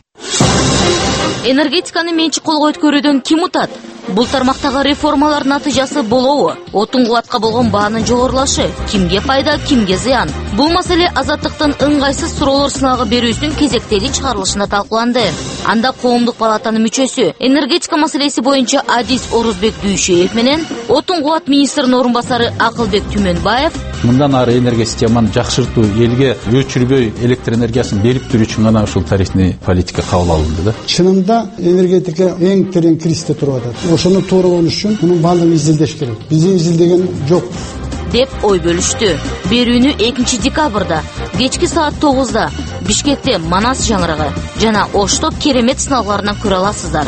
[SPEAKER 19] Энергетиканы менчик колго өткөрүүдөн ким утат? Бул тармактагы реформалар натыйжасы болобу? Отун кубатка болгон баанын жогорулашы кимге пайда, кимге зыян? Бул маселе Азаттыктын ыңгайсыз суроолор сынагы берүүсүнүн кезектеги чыгарылышында талкууланды. Анда коомдук палатанын мүчөсү, энергетика маселеси боюнча Адис Орузбек Дүйшеев менен отун кубат министринин орун басары Акылбек Түмөнбаев
[SPEAKER 20] мындан ары энергия системаны жакшыртуу, элге өчүрбөй электр энергиясын берип туруу үчүн гана ушул тарифный политика кабыл алынды да.
[SPEAKER 21] Чынында энергетика эң терең кризисте туруп атат. Ошону туура болуш үчүн мунун баардыгын изилдеш керек. Бизде изилдеген жок
[SPEAKER 19] деп ой бөлүштү. Берүүнү экинчи декабрда кечки саат тогузда Бишкекте Манас жаңырыгы жана Ошто керемет сыналгыларынан көрө аласыздар.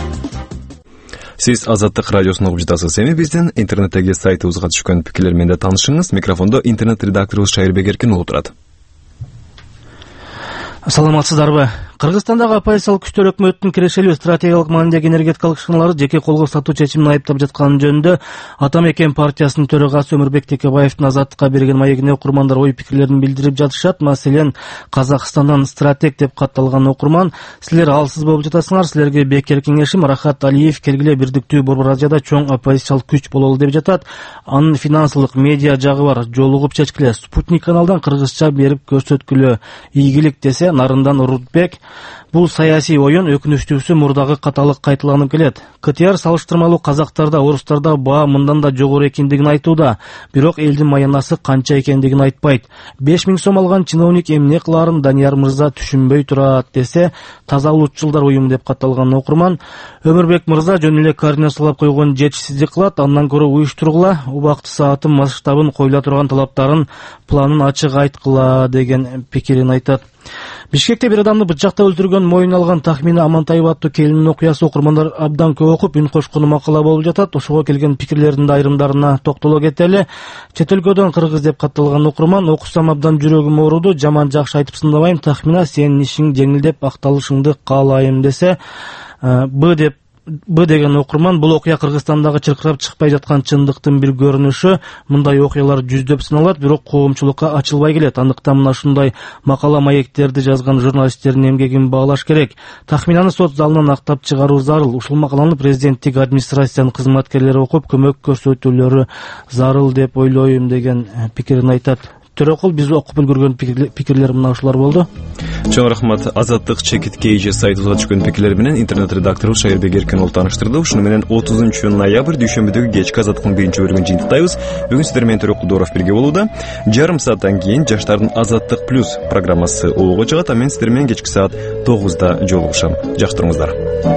[SPEAKER 1] Сиз Азаттык радиосун угуп жатасыз. Эми биздин интернеттеги сайтыбызга түшкөн пикирлер менен да таанышыңыз. Микрофондо интернет редакторубуз Шайырбек Эркин болуп турат.
[SPEAKER 22] Саламатсыздарбы? Кыргызстандагы оппозициялык күчтөр өкмөттүн кирешелүү стратегиялык маанидеги энергетикалык ишканаларды жеке колго сатуу чечимин айыптап жатканы жөнүндө Ата Мекен партиясынын төрагасы Өмүрбек Текебаевдин Азаттыкка берген маегине окурмандар ой пикирлерин билдирип жатышат. Маселен, Казакстандан стратег деп катталган окурман: "Силер алсыз болуп жатасыңар, силерге бекер кеңешим, Рахат Алиев келгиле бирдиктүү Борбор Азияда чоң оппозициялык күч бололу" деп жатат. Анын финансылык медиа жагы бар. Жолугуп чечкиле. Спутник каналдан кыргызча берип көрсөткүлө. Ийгилик десе Нарындан Урутбек: "Бул саясий оюн өкүнүчтүүсү мурдагы каталык кайталанып келет. КТР салыштырмалуу казактарда, орустарда баа мындан да жогору экендигин айтууда, бирок элдин маянасы канча экендигин айтпайт. беш миң сом алган чиновник эмне кылаарын Данияр мырза түшүнбөй турат" десе, Таза улутчулдар уюму деп катталган окурман Өмүрбек мырза жөн эле координациялап койгон жетишсиздик кылат, андан көрө уюштургула, убакыт саатын, масштабын, коюла турган талаптарын, планын ачык айткыла деген пикирин айтат. Бишкекте бир адамды бычактап өлтүргөн моюн алган Тахмина Амантаева аттуу келиндин окуясы окурмандар абдан көп окуп, үн кошкону макала болуп жатат. Ошого келген пикирлердин айрымдарына токтоло кетели. Чет өлкөдөн кыргыз деп катталган окурман: "Окусам абдан жүрөгүм ооруду, жаман жакшы айтып сындабайм. Тахмина, сенин ишиң жеңилдеп акталышыңды каалайм" десе, Б деп Б деген окурман, бул окуя Кыргызстандагы чыркырап чыкпай жаткан чындыктын бир көрүнүшү. Мындай окуялар жүздөп сыналат, бирок коомчулукка ачылбай келет. Андыктан мына ушундай макала маектерди жазган журналисттердин эмгегин баалаш керек. Тахминаны сот залынан актап чыгаруу зарыл. Ушул макаланы президенттик администрациянын кызматкерлери окуп, көмөк көрсөтүүлөрү зарыл деп ойлойм деген пикирин айтат. Төрөкул, биз окуп үлгүргөн пикирлер мына ушулар болду.
[SPEAKER 1] Чоң рахмат. Азаттык чекит кейже сайтыбызга түшкөн пикирлер менен интернет редактору Шайырбек Эркенов тааныштырды. Ушуну менен отузунчу ноябрь дүйшөмбүдөгү кечки Азаттыктын биринчи бөлүгүн жыйынтыктайбыз. Бүгүн сиздер менен Төрөкул Дооров бирге болууда. Жарым сааттан кийин жаштардын Азаттык плюс программасы оого чыгат, а мен сиздер менен кечки саат тогузда жолугушам. Жакшы туруңуздар.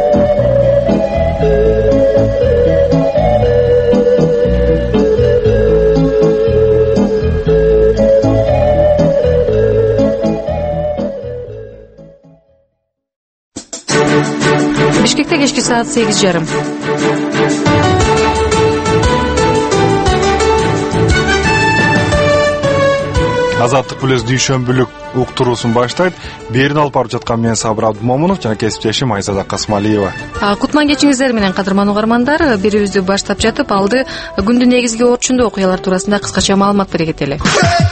[SPEAKER 13] Бишкекте кечки саат сегиз жарым.
[SPEAKER 3] Азаттык плюс дүйшөмбүлүк уктуруусун баштайт. Берин алып барып жаткан мен Сабыр Абдымомунов жана кесиптешим Айзада Касмалиева.
[SPEAKER 13] Кутман кечиңиздер менен кадырман угармандар. Берүүбүздү баштап жатып, алды күндүн негизги орчундуу окуялар туурасында кыскача маалымат бере кетели.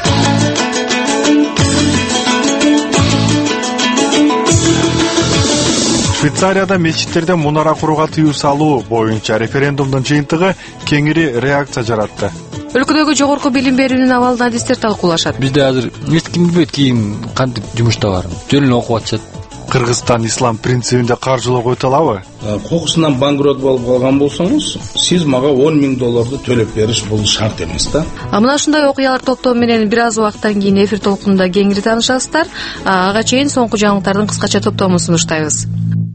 [SPEAKER 3] Швейцарияда мечиттерде мунара курууга тыюу салуу боюнча референдумдун жыйынтыгы кеңири реакция жаратты.
[SPEAKER 13] Өлкөдөгү жогорку билим берүүнүн абалын адистер талкуулашат.
[SPEAKER 4] Бизде азыр эч ким билбейт кийин кантип жумушта бар. Жөн эле окуп атышат.
[SPEAKER 3] Кыргызстан ислам принцибинде каржылоо който алабы?
[SPEAKER 23] Кокусунан банкрот болуп калган болсоңуз, сиз мага он миң долларды төлөп бериш бул шарт эмес да.
[SPEAKER 13] Мына ушундай окуялар топтому менен бир аз убакыттан кийин эфир толкунунда кеңири таанышасыздар. Ага чейин соңку жаңылыктардын кыскача топтомун сунуштайбыз.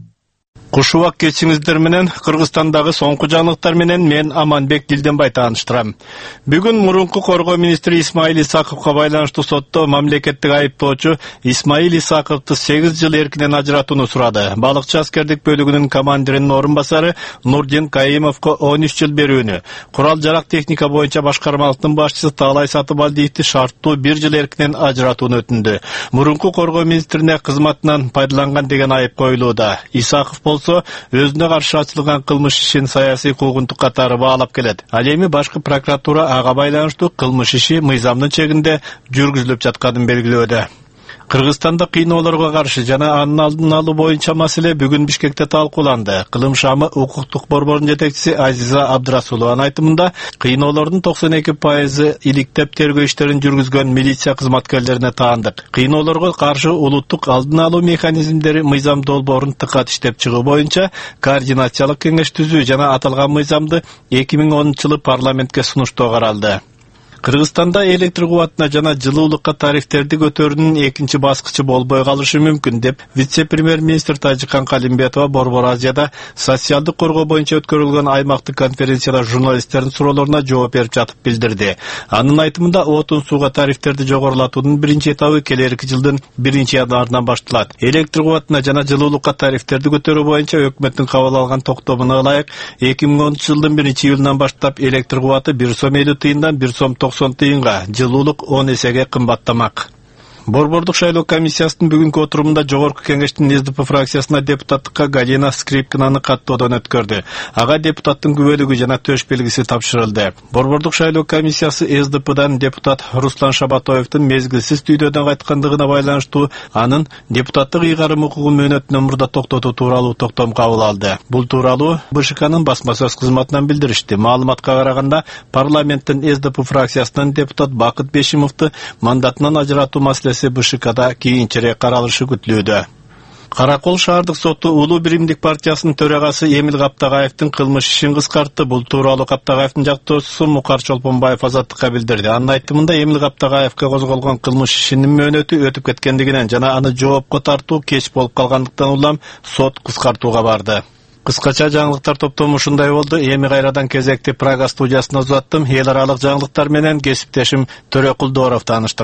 [SPEAKER 24] Куш убак кечиңиздер менен Кыргызстандагы соңку жаңылыктар менен мен Аманбек Дилденбай тааныштырам. Бүгүн мурунку коргоо министри Исмаил Исаковго байланыштуу сотто мамлекеттик айыптоочу Исмаил Исаковду сегиз жыл эркинен ажыратууну сурады. Балыкчы аскердик бөлүгүнүн командиринин орун басары Нурдин Кайымовго он үч жыл берүүнү, курал жарак техника боюнча башкармалыктын башчысы Таалай Сатыбалдиевди шарттуу бир жыл эркинен ажыратууну өтүндү. Мурунку коргоо министрине кызматынан пайдаланган деген айып коюлууда. Исаков өзүнө каршы ачылган кылмыш ишин саясий куугунтук катары баалап келет. Ал эми башкы прокуратура ага байланыштуу кылмыш иши мыйзамдын чегинде жүргүзүлүп жатканын белгилөөдө. Кыргызстанда кыйноолорго каршы жана анын алдын алуу боюнча маселе бүгүн Бишкекте талкууланды. Кылым шамы укуктук борборунун жетекчиси Азиза Абдрасулованын айтымында кыйноолордун токсон эки пайызы иликтеп тергөө иштерин жүргүзгөн милиция кызматкерлерине таандык. Кыйноолорго каршы улуттук алдын алуу механизмдери мыйзам долбоорун тыкат иштеп чыгуу боюнча координациялык кеңеш түзүү жана аталган мыйзамды эки миң онунчу жылы парламентке сунуштоо каралды. Кыргызстанда электр кубатына жана жылуулукка тарифтерди көтөрүүнүн экинчи баскычы болбой калышы мүмкүн деп вице-премьер-министр Тажикан Калимбетова Борбор Азияда социалдык коргоо боюнча өткөрүлгөн аймактык конференцияда журналисттердин суроолоруна жооп берип жатып билдирди. Анын айтымында отун сууга тарифтерди жогорулатуунун биринчи этабы келерки жылдын биринчи январынан башталат. Электр кубатына жана жылуулукка тарифтерди көтөрүү боюнча өкмөттүн кабыл алган токтомуна ылайык эки миң онунчу жылдын биринчи июлунан баштап электр кубаты бир сом элүү тыйындан бир сом токсон тыйынга, жылуулук он эсеге кымбаттамак. Борбордук шайлоо комиссиясынын бүгүнкү отурумунда жогорку кеңештин эс дэ пэ фракциясына депутаттыкка Галина Скрипкинаны каттоодон өткөрдү. Ага депутаттын күбөлүгү жана төш белгиси тапшырылды. Борбордук шайлоо комиссиясы эс дэ пэдан депутат Руслан Шабатоевдун мезгилсиз түйдөөдөн кайткандыгына байланыштуу анын депутаттык ыйгарым укугун мөөнөтүнөн мурда токтотуу тууралуу токтом кабыл алды. Бул тууралуу бэ шэ канын басма сөз кызматынан билдиришти. Маалыматка караганда парламенттин эс дэ пэ фракциясынын депутат Бакыт Бешимовду мандатынан ажыратуу маселеси бэ шэ када кийинчерээк каралышы күтүлүүдө. Каракол шаардык соту Улуу биримдик партиясынын төрагасы Эмил Каптагаевдин кылмыш ишин кыскартты. Бул тууралуу Каптагаевдин жактоочусу Мукар Чолпонбаев Азаттыкка билдирди. Анын айтымында Эмил Каптагаевге козголгон кылмыш ишинин мөөнөтү өтүп кеткендигинен жана аны жоопко тартуу кеч болуп калгандыктан улам сот кыскартууга барды. Кыскача жаңылыктар топтому ушундай болду. Эми кайрадан кезекти Прага студиясына узаттым. Эл аралык жаңылыктар менен кесиптешим Төрөкул Дооров тааныштырат.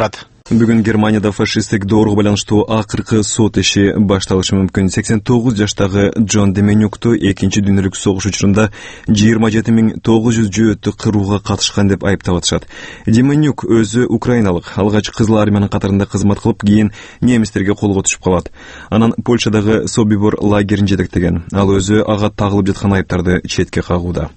[SPEAKER 1] Бүгүн Германияда фашисттик доорго байланыштуу акыркы сот иши башталышы мүмкүн. сексен тогуз жаштагы Джон Деменюкту экинчи дүйнөлүк согуш учурунда жыйырма жети миң тогуз жүз жөөттү кырууга катышкан деп айыптап атышат. Деменюк өзү украиналык. Алгач Кызыл армиянын катарында кызмат кылып, кийин немистерге колго түшүп калат. Анан Польшадагы Собибор лагерин жетектеген. Ал өзү ага тагылып жаткан айыптарды четке кагууда.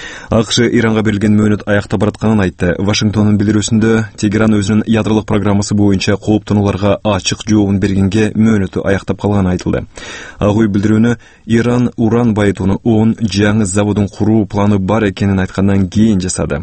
[SPEAKER 1] АКШ Иранга берилген мөөнөт аяктап баратканын айтты. Вашингтондун билдирүүсүндө Тегеран өзүнүн ядролук программасы боюнча кооптонууларга ачык жообун бергенге мөөнөтү аяктап калганы айтылды. Ак үй билдирүүнү Иран уран байытууну он жаңы заводун куруу планы бар экенин айткандан кийин жасады.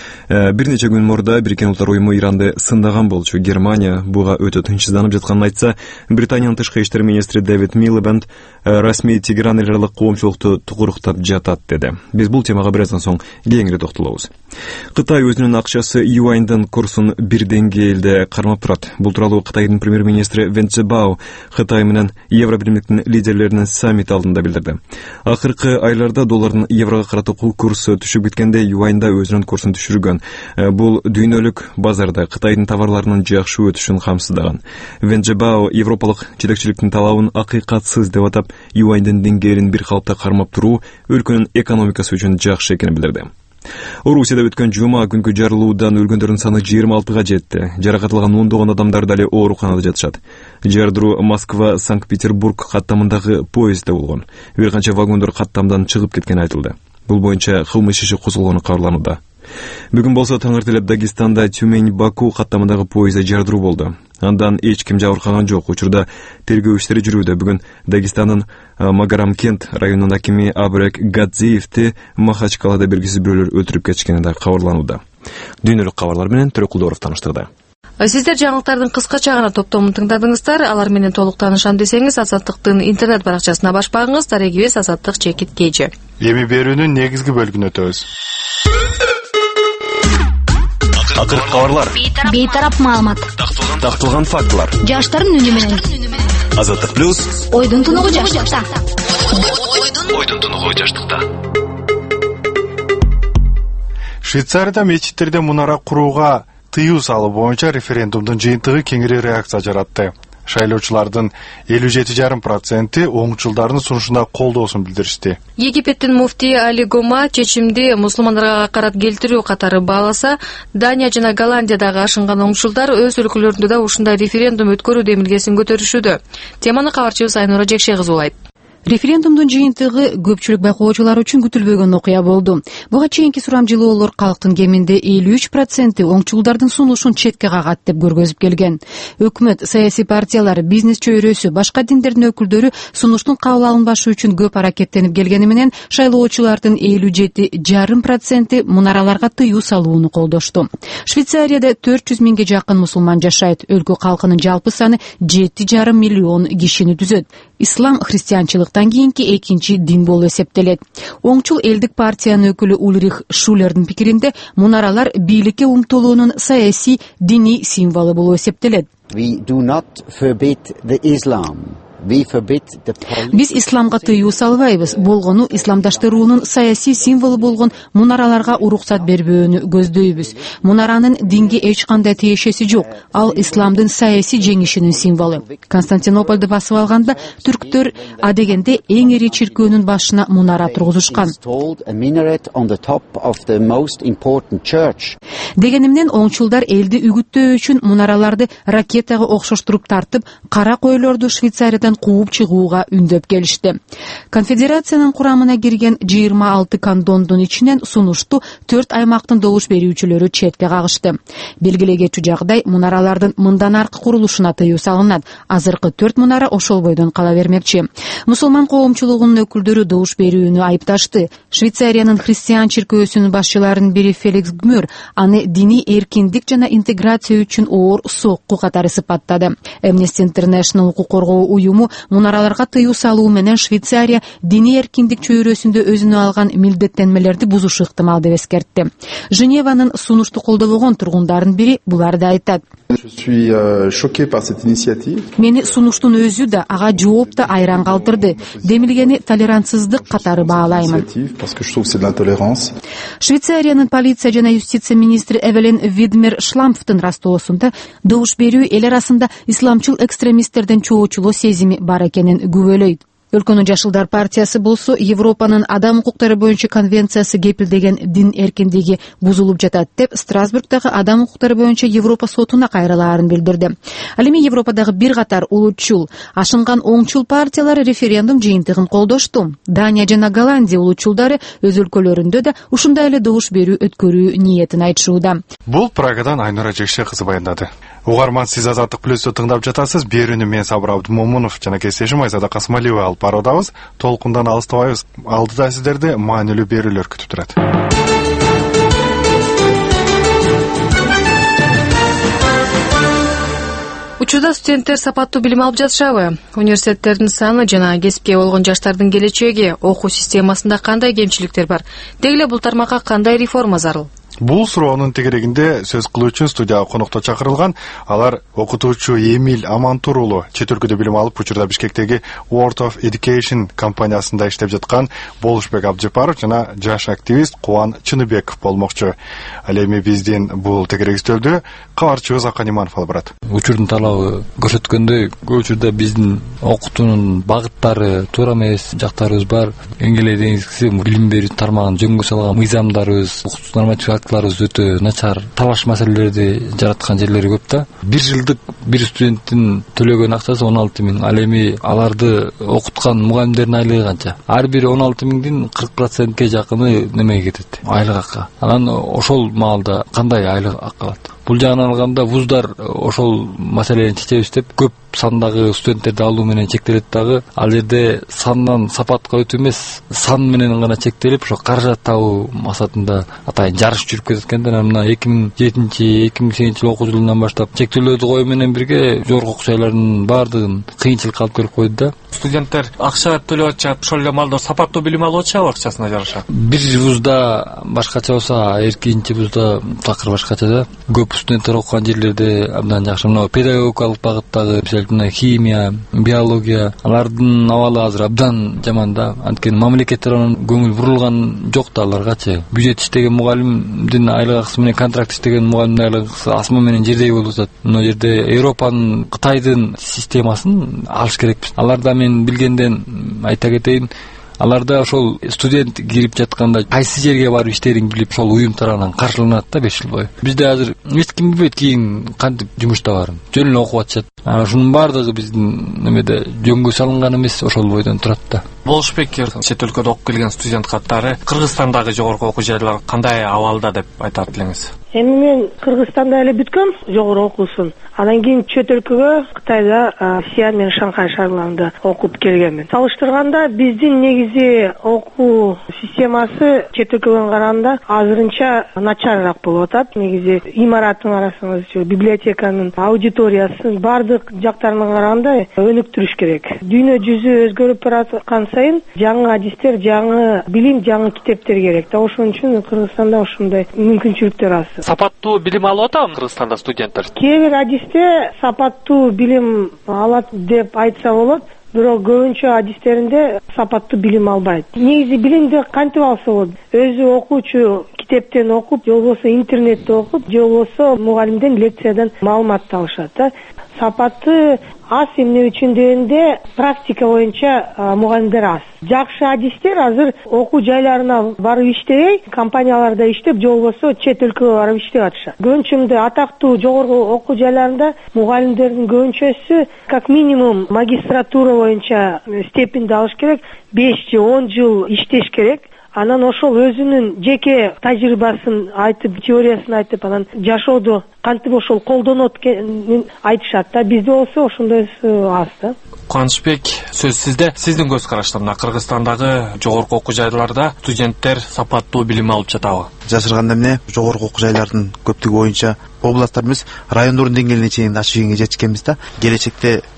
[SPEAKER 1] Бир нече күн мурда Бириккен Улуттар уюму Иранды сындаган болчу. Германия буга өтө тынчсызданып жатканын айтса, Британиянын тышкы иштер министри Дэвид Милибанд расмий Тегеран эл аралык коомчулукту тугуруктап жатат деди. Биз бул темага бир аздан соң кеңири токтолобуз. Кытай өзүнүн акчасы юаньдын курсун бир деңгээлде кармап турат. Бул тууралуу Кытайдын премьер-министри Вэн Цзебао Кытай менен Евробиримдиктин лидерлеринин саммити алдында билдирди. Акыркы айларда доллардын еврого карата курсу түшүп кеткенде юаньда өзүнүн курсун түшүргөн. Бул дүйнөлүк базарда Кытайдын товарларынын жакшы өтүшүн камсыздаган. Вэн Цзебао европалык жетекчиликтин талабын акыйкатсыз деп атап, юаньдын деңгээлин бир калыпта кармап туруу өлкөнүн экономикасы үчүн жакшы экенин билдирди. Орусияда өткөн жума күнкү жарылуудан өлгөндөрдүн саны жыйырма алтыга жетти. Жаракат алган ондогон адамдар дали ооруканада жатышат. Жардыруу Москва Санкт-Петербург каттамындагы поездде болгон. Бир канча вагондор каттамдан чыгып кеткени айтылды. Бул боюнча кылмыш иши козголгону кабарланууда. Бүгүн болсо таңертелеп Дагестанда Тюмень-Баку каттамындагы поездде жардыруу болду. Андан эч ким жабыркаган жок. Учурда тергөө иштери жүрүүдө. Бүгүн Дагестандын Магарамкент районунун акими Абрек Гадзиевди Махачкалада белгисиз бирөөлөр өлтүрүп кетишкени да кабарланууда. Дүйнөлүк кабарлар менен Төрөкулдоров таныштырды.
[SPEAKER 13] Сиздер жаңылыктардын кыскача гана топтомун тыңдадыңыздар. Алар менен толук таанышам десеңиз, Азаттыктын интернет баракчасына баш багыңыз. Дарегибиз Азаттык чекит кеже.
[SPEAKER 3] Эми берүүнүн негизги бөлүгүнө өтөбүз.
[SPEAKER 2] Акыркы кабарлар, бейтарап маалымат, такталган фактылар, жаштардын үнү менен. Азаттык плюс ойдун тунугу жаштыкта. Ойдун тунугу жаштыкта.
[SPEAKER 3] Швейцарияда мечиттерде мунара курууга тыюу салуу боюнча референдумдун жыйынтыгы кеңири реакция жаратты. Шайлоочулардын элүү жети жарым проценти оңчулдардын сунушуна колдоосун билдиришти.
[SPEAKER 13] Египеттин муфтии Али Гома чечимди мусулмандарга карат келтирүү катары бааласа, Дания жана Голландиядагы ашынган оңчулдар өз өлкөлөрүндө да ушундай референдум өткөрүү демилгесин көтөрүшүүдө. Теманы кабарчыбыз Айнура Жекше кызы улайт.
[SPEAKER 15] Референдумдун жыйынтыгы көпчүлүк байкоочулар үчүн күтүлбөгөн окуя болду. Буга чейинки сурамжылоолор калктын кеминде элүү үч проценти оңчулдардын сунушун четке кагат деп көргөзүп келген. Өкмөт, саясий партиялар, бизнес чөйрөсү, башка диндердин өкүлдөрү сунуштун кабыл алынбашы үчүн көп аракеттенип келгени менен шайлоочулардын элүү жети жарым проценти мунараларга тыюу салууну колдошту. Швейцарияда төрт жүз миңге жакын мусулман жашайт. Өлкө калкынын жалпы саны жети жарым миллион кишини түзөт. Ислам христианчылыктан кийинки экинчи дин болуп эсептелет. Оңчул элдик партиянын өкүлү Ульрих Шулердин пикиринде мунаралар бийликке умтулуунун саясий, диний символу болуп эсептелет.
[SPEAKER 5] We do not forbid the Islam.
[SPEAKER 15] Биз исламга тыюу салбайбыз. Болгону исламдаштыруунун саясий символу болгон мунараларга уруксат бербөөнү көздөйбүз. Мунаранын динге эч кандай тиешеси жок. Ал исламдын саясий жеңишинин символу. Константинополду басып алганда түрктөр адегенде эң ири чиркөөнүн башына мунара тургузушкан. Дегени менен оңчулдар элди үгүттөө үчүн мунараларды ракетага окшоштуруп тартып, кара койлорду Швейцариядан кууп чыгууга үндөп келишти. Конфедерациянын курамына кирген жыйырма алты кандондун ичинен сунушту төрт аймактын добуш берүүчүлөрү четке кагышты. Белгилей кетчү жагдай, мунаралардын мындан аркы курулушуна тыюу салынат. Азыркы төрт мунара ошол бойдон кала бермекчи. Мусулман коомчулугунун өкүлдөрү добуш берүүнү айыпташты. Швейцариянын христиан чиркөөсүнүн башчыларынын бири Феликс Гмюр аны диний эркиндик жана интеграция үчүн оор сокку катары сыпаттады. Amnesty International укук коргоо уюму уюму мунараларга тыюу салуу менен Швейцария диний эркиндик чөйрөсүндө өзүнө алган милдеттенмелерди бузушу ыктымал деп эскертти. Женеванын сунушту колдобогон тургундардын бири буларды айтат. Мени сунуштун өзү да, ага жооп да айран калтырды. Демилгени толерантсыздык катары баалаймын. Швейцариянын полиция жана юстиция министри Эвелин Видмер Шламфтын растоосунда добуш берүү эл арасында исламчыл экстремисттерден чоочулоо сезими бар экенин күбөлөйт. Өлкөнүн Жашылдар партиясы болсо Европанын адам укуктары боюнча конвенциясы кепилдеген дин эркиндиги бузулуп жатат деп Страсбургдагы адам укуктары боюнча Европа сотуна кайрылаарын билдирди. Ал эми Европадагы бир катар улутчул, ашынган оңчул партиялар референдум жыйынтыгын колдошту. Дания жана Голландия улутчулдары өз өлкөлөрүндө да ушундай эле добуш берүү өткөрүү ниетин айтышууда.
[SPEAKER 3] Бул Прагадан Айнура Жекше кызы баяндады. Угарман, сиз Азаттык плюсту тыңдап жатасыз. Берүүнү мен Сабыр Абдымомунов жана кесешим Айзада Касмалиева алып баруудабыз. Толкундан алыстабайбыз. Алдыда сиздерди маанилүү берүүлөр күтүп турат.
[SPEAKER 13] Учурда студенттер сапаттуу билим алып жатышабы? Университеттердин саны жана кесипке болгон жаштардын келечеги, окуу системасында кандай кемчиликтер бар? Деги эле бул тармакка кандай реформа зарыл?
[SPEAKER 3] Бул суроонун тегерегинде сөз кылуу үчүн студияга конокто чакырылган. Алар окутуучу Эмиль Амантур уулу, чет өлкөдө билим алып, учурда Бишкектеги World of Education компаниясында иштеп жаткан Болушбек Абдыжапаров жана жаш активист Кубан Чыныбеков болмокчу. Ал эми биздин бул тегерегистөлдү кабарчыбыз Акан Иманов алып барат.
[SPEAKER 4] Учурдун талабы көрсөткөндөй, көп учурда биздин окутуунун багыттары туура эмес жактарыбыз бар. Эң эле деңизгиси билим берүү тармагын жөнгө салган мыйзамдарыбыз, окутуу нормативдик өтө начар, талаш маселелерди жараткан жерлери көп да. Бир жылдык бир студенттин төлөгөн акчасы он алты миң. Ал эми аларды окуткан мугалимдердин айлыгы канча? Ар бир он алты миңдин кырк процентке жакыны немеге кетет? Айлык акка. Анан ошол маалда кандай айлык акка алат? Бул жагынан алганда вуздар ошол маселени чечебиз деп көп сандагы студенттерди алуу менен чектелет дагы. Ал жерде сандан сапатка өтүү эмес, сан менен гана чектелип, ошо каражат табуу максатында атайын жарыш жүрүп кетет экен да. Мына эки миң жетинчи эки миң сегизинчи жыл окуу жылынан баштап чектөөлөрдү кою менен бирге жогорку окуу жайлардын баардыгын кыйынчылыкка алып келип койду да.
[SPEAKER 6] Студенттер акча төлөп атышат, ошол эле маалда сапаттуу билим алып атышабы акчасына жараша?
[SPEAKER 4] Бир вузда башкача болсо, экинчи вузда такыр башкача да. Көп студенттер окуган жерлерде абдан жакшы. Мына педагогикалык багыттагы, мисалы химия, биология, алардын абалы азыр абдан жаман да. Анткени мамлекет тарабынан көңүл бурулган жок да аларгачы. Бюджет иштеген мугалимдин айлык акысы менен контракт иштеген мугалимдин айлык акысы асма менен жердей болуп атат. Мына жерде Европанын, Кытайдын системасын алыш керекпиз. Аларда мен билгенден айта кетейин, аларда ошол студент кирип жатканда кайсы жерге барып иштерин билип, ошол уюм тарабынан каржыланат да беш жыл бою. Бизде азыр эч ким билбейт кийин кантип жумушта барын. Жөн эле окуп атышат. Ушунун баардыгы биздин немеде жөнгө салынган эмес, ошол бойдон турат да.
[SPEAKER 6] Болушбек, чет өлкөдө окуп келген студент каттары Кыргызстандагы жогорку окуу жайлар кандай абалда деп айтат элеңиз?
[SPEAKER 7] Эми мен Кыргызстанда эле бүткөм жогорку окуусун. Анан кийин чет өлкөгө, Кытайда, Сиан менен Шанхай шаарларында окуп келгенмин. Салыштырганда биздин негизи окуу системасы чет өлкөгө караганда азырынча начарыраак болуп атат. Негизи имараттын арасыңыз, библиотеканын, аудиториясын бардык жактарына караганда өнүктүрүш керек. Дүйнө жүзү өзгөрүп бараткан сайын жаңы адистер, жаңы билим, жаңы китептер керек. Да ошон үчүн Кыргызстанда ушундай мүмкүнчүлүктөр аз.
[SPEAKER 6] Сапаттуу билим алып атабы Кыргызстанда студенттер?
[SPEAKER 7] Кээ бир адисте сапаттуу билим алат деп айтса болот, бирок көбүнчө адистеринде сапаттуу билим албайт. Негизи билимди кантип алса болот? Өзү окуучу китептен окуп, же болбосо интернетте окуп, же болбосо мугалимден лекциядан маалымат алышат да. Сапаты аз эмне үчүн дегенде практика боюнча мугалимдер аз. Жакшы адистер азыр окуу жайларына барып иштебей, компанияларда иштеп, же болбосо чет өлкөгө барып иштеп атышат. Көбүнчө атактуу жогорку окуу жайларында мугалимдердин көбүнчөсү как минимум магистратура боюнча степенди алыш керек, беш же он жыл иштеш керек. Анан ошол өзүнүн жеке тажрыйбасын айтып, теориясын айтып, анан жашоодо кантип ошол колдонот экенин айтышат да. Бизде болсо ошондойсу аз да.
[SPEAKER 6] Кубанычбек, сөз сизде. Сиздин көз карашта мына Кыргызстандагы жогорку окуу жайларда студенттер сапаттуу билим алып жатабы?
[SPEAKER 8] Жашырганда эмне жогорку окуу жайлардын көптүгү боюнча областтар эмес, райондордун деңгээлине чейин ачуу жеңге жетишкенбиз да. Келечекте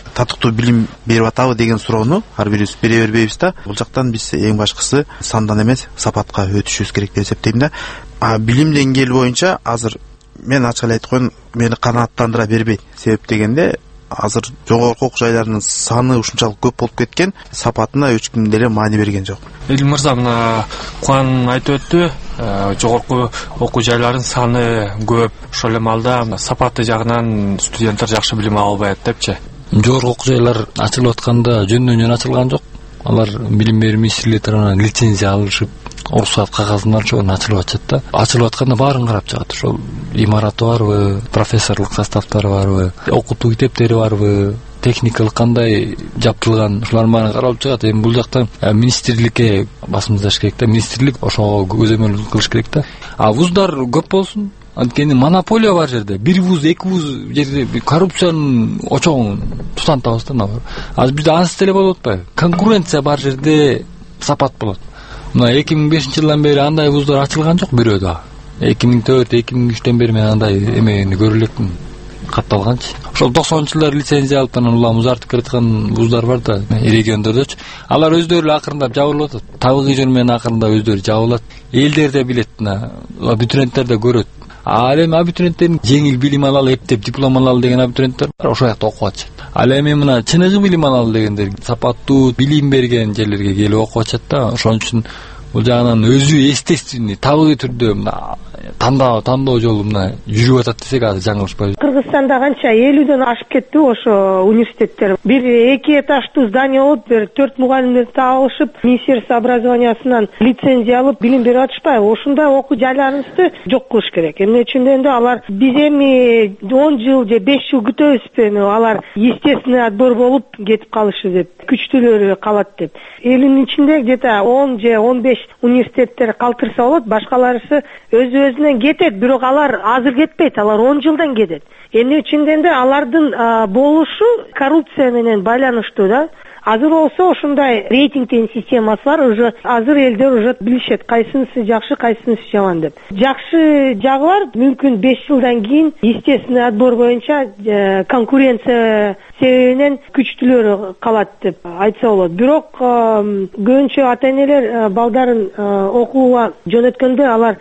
[SPEAKER 8] татыктуу билим берип атабы деген суроону ар бирибиз бере бербейбиз да. Бул жактан биз эң башкысы сандан эмес сапатка өтүшүбүз керек деп эсептейм да. А билим деңгээли боюнча азыр мен ачык эле айтып коеюн, мени канааттандыра бербейт. Себеп дегенде азыр жогорку окуу жайларынын саны ушунчалык көп болуп кеткен, сапатына эч ким деле маани берген жок.
[SPEAKER 6] Элим мырза, мына Кубан айтып өттү, жогорку окуу жайларынын саны көп, ошол эле маалда сапаты жагынан студенттер жакшы билим ала албайт депчи.
[SPEAKER 4] Жогорку окуу жайлар ачылып атканда жөндөн жөн ачылган жок. Алар билим берүү министрлиги тарабынан лицензия алышып, уруксат кагазын алышып ачылып атышат да. Ачылып атканда баарын карап чыгат. Ошол имараты барбы, профессорлук составтары барбы, окутуу китептери барбы, техникалык кандай жабдылган, ушулардын баарын каралып чыгат. Эми бул жактан министрликке басымдаш керек да. Министрлик ошого көзөмөл кылыш керек да. А вуздар көп болсун. Анткени монополия бар жерде, бир вуз, эки вуз жерде коррупциянын очогун тутантабыз да. Азыр бизде ансыз деле болуп атпайбы? Конкуренция бар жерде сапат болот. Мына эки миң бешинчи жылдан бери андай вуздар ачылган жок бирөө да. эки миң төрт, эки миң үчтөн бери мен андай эмени көрө элекмин, катталганчы. Ошол токсонунчу жылдары лицензия алып анан улам узартып келаткан вуздар бар да, региондордочу. Алар өздөрү эле акырындап жабылып атат. Табигый жол менен акырындап өздөрү жабылат. Элдер да билет, абитуриенттер да көрөт. Ал эми абитуриенттердин жеңил билим алалы, эптеп диплом алалы деген абитуриенттер бар, ошол жакта окуп атышат. Ал эми мына чыныгы билим алалы дегендер сапаттуу билим берген жерлерге келип окуп атышат да. Ошон үчүн бул жагынан өзү естественный, табигый түрдө мына тандоо тандоо жолу мына жүрүп атат десек азыр жаңылышпайбыз.
[SPEAKER 7] Кыргызстанда канча элүүдөн ашып кетти ошо университеттер. Бир эки этаждуу здание болуп, бир төрт мугалимдерди таап алышып, министерство образованиясынан лицензия алып билим берип атышпайбы? Ушундай окуу жайларыбызды жок кылыш керек. Эмне үчүн дегенде алар биз эми он жыл же беш жыл күтөбүзбү, алар естественный отбор болуп кетип калышы деп, күчтүүлөрү калат деп. Элдин ичинде где-то он же он беш университеттер калтырса болот, башкаларысы өзү өзүнөн кетет, бирок алар азыр кетпейт, алар он жылдан кетет. Эмне үчүн дегенде алардын болушу коррупция менен байланыштуу да. Азыр болсо ушундай рейтингдин системасы бар, уже азыр элдер уже билишет кайсынысы жакшы, кайсынысы жаман деп. Жакшы жагы бар, мүмкүн беш жылдан кийин естественный отбор боюнча конкуренция себебинен күчтүүлөрү калат деп айтса болот. Бирок көбүнчө ата-энелер балдарын окууга жөнөткөндө алар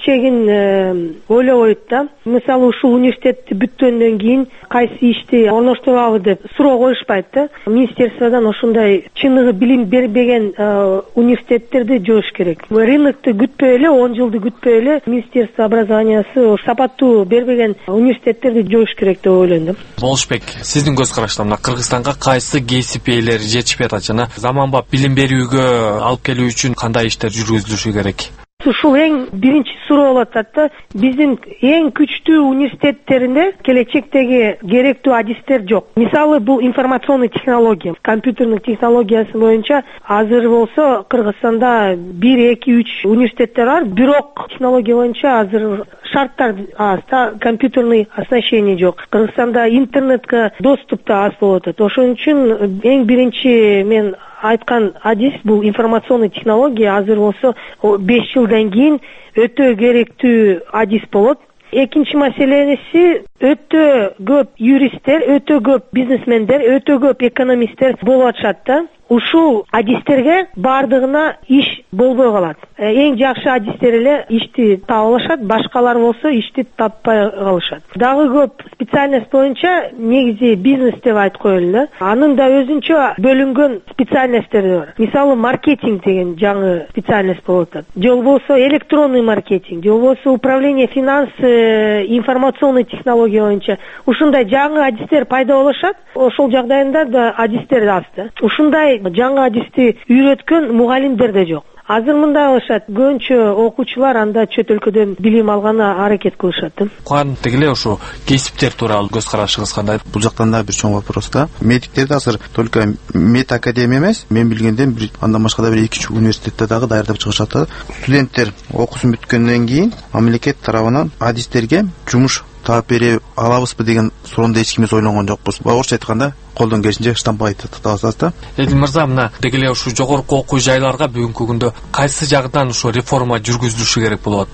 [SPEAKER 7] келечегин ойлобойт да. Мисалы ушул университетти бүткөндөн кийин кайсы ишти орноштурабы деп суроо коюшпайт да. Министерстводон ошондой чыныгы билим бербеген университеттерди жоош керек. Рынокту күтпөй эле, он жылды күтпөй эле министерство образованиясы сапаттуу бербеген университеттерди жоош керек деп ойлойм да.
[SPEAKER 6] Болушбек, сиздин көз карашта мына Кыргызстанга кайсы кесип ээлери жетишпей атат жана заманбап билим берүүгө алып келүү үчүн кандай иштер жүргүзүлүшү керек?
[SPEAKER 7] Ушул эң биринчи суроо болуп атат да. Биздин эң күчтүү университеттеринде келечектеги керектүү адистер жок. Мисалы бул информационный технология, компьютерный технологиясы боюнча азыр болсо Кыргызстанда бир, эки, үч университеттер бар, бирок технология боюнча азыр шарттар аз, компьютерный оснащение жок. Кыргызстанда интернетке доступ да аз болуп атат. Ошон үчүн эң биринчи мен айткан адис бул информационный технология азыр болсо беш жылдан кийин өтө керектүү адис болот. Экинчи маселеси өтө көп юристтер, өтө көп бизнесмендер, өтө көп экономисттер болуп атышат да. Ушул адистерге бардыгына иш болбой калат. Эң жакшы адистер эле ишти таап алышат, башкалар болсо ишти таппай калышат. Дагы көп специальность боюнча негизи бизнес деп айтып коелу да. Анын да өзүнчө бөлүнгөн специальностьтери бар. Мисалы маркетинг деген жаңы специальность болуп атат. Же болбосо электронный маркетинг, же болбосо управление финанс, информационный технология боюнча ушундай жаңы адистер пайда болушат. Ошол жагдайында да адистер аз да. Ушундай жаңы адисти үйрөткөн мугалимдер да жок. Азыр мындай кылышат, көбүнчө окуучулар анда чөт өлкөдөн билим алганы аракет кылышат да.
[SPEAKER 6] Куан тегиле ушу кесиптер тууралуу көз карашыңыз кандай?
[SPEAKER 8] Бул жактан да бир чоң вопрос да. Медиктерди азыр только мед академия эмес, мен билгенден бир андан башка да бир эки үч университетте дагы даярдап чыгышат да. Студенттер окуусун бүткөндөн кийин мамлекет тарабынан адистерге жумуш таап бере алабызбы деген суроону эч кимиз ойлонгон жокпуз. Орусча айтканда колдон келишинче штампай татабыз да.
[SPEAKER 6] Элим мырза, мына дегеле ушу жогорку окуу жайларга бүгүнкү күндө кайсы жагдан ушу реформа жүргүзүлүшү керек болот да?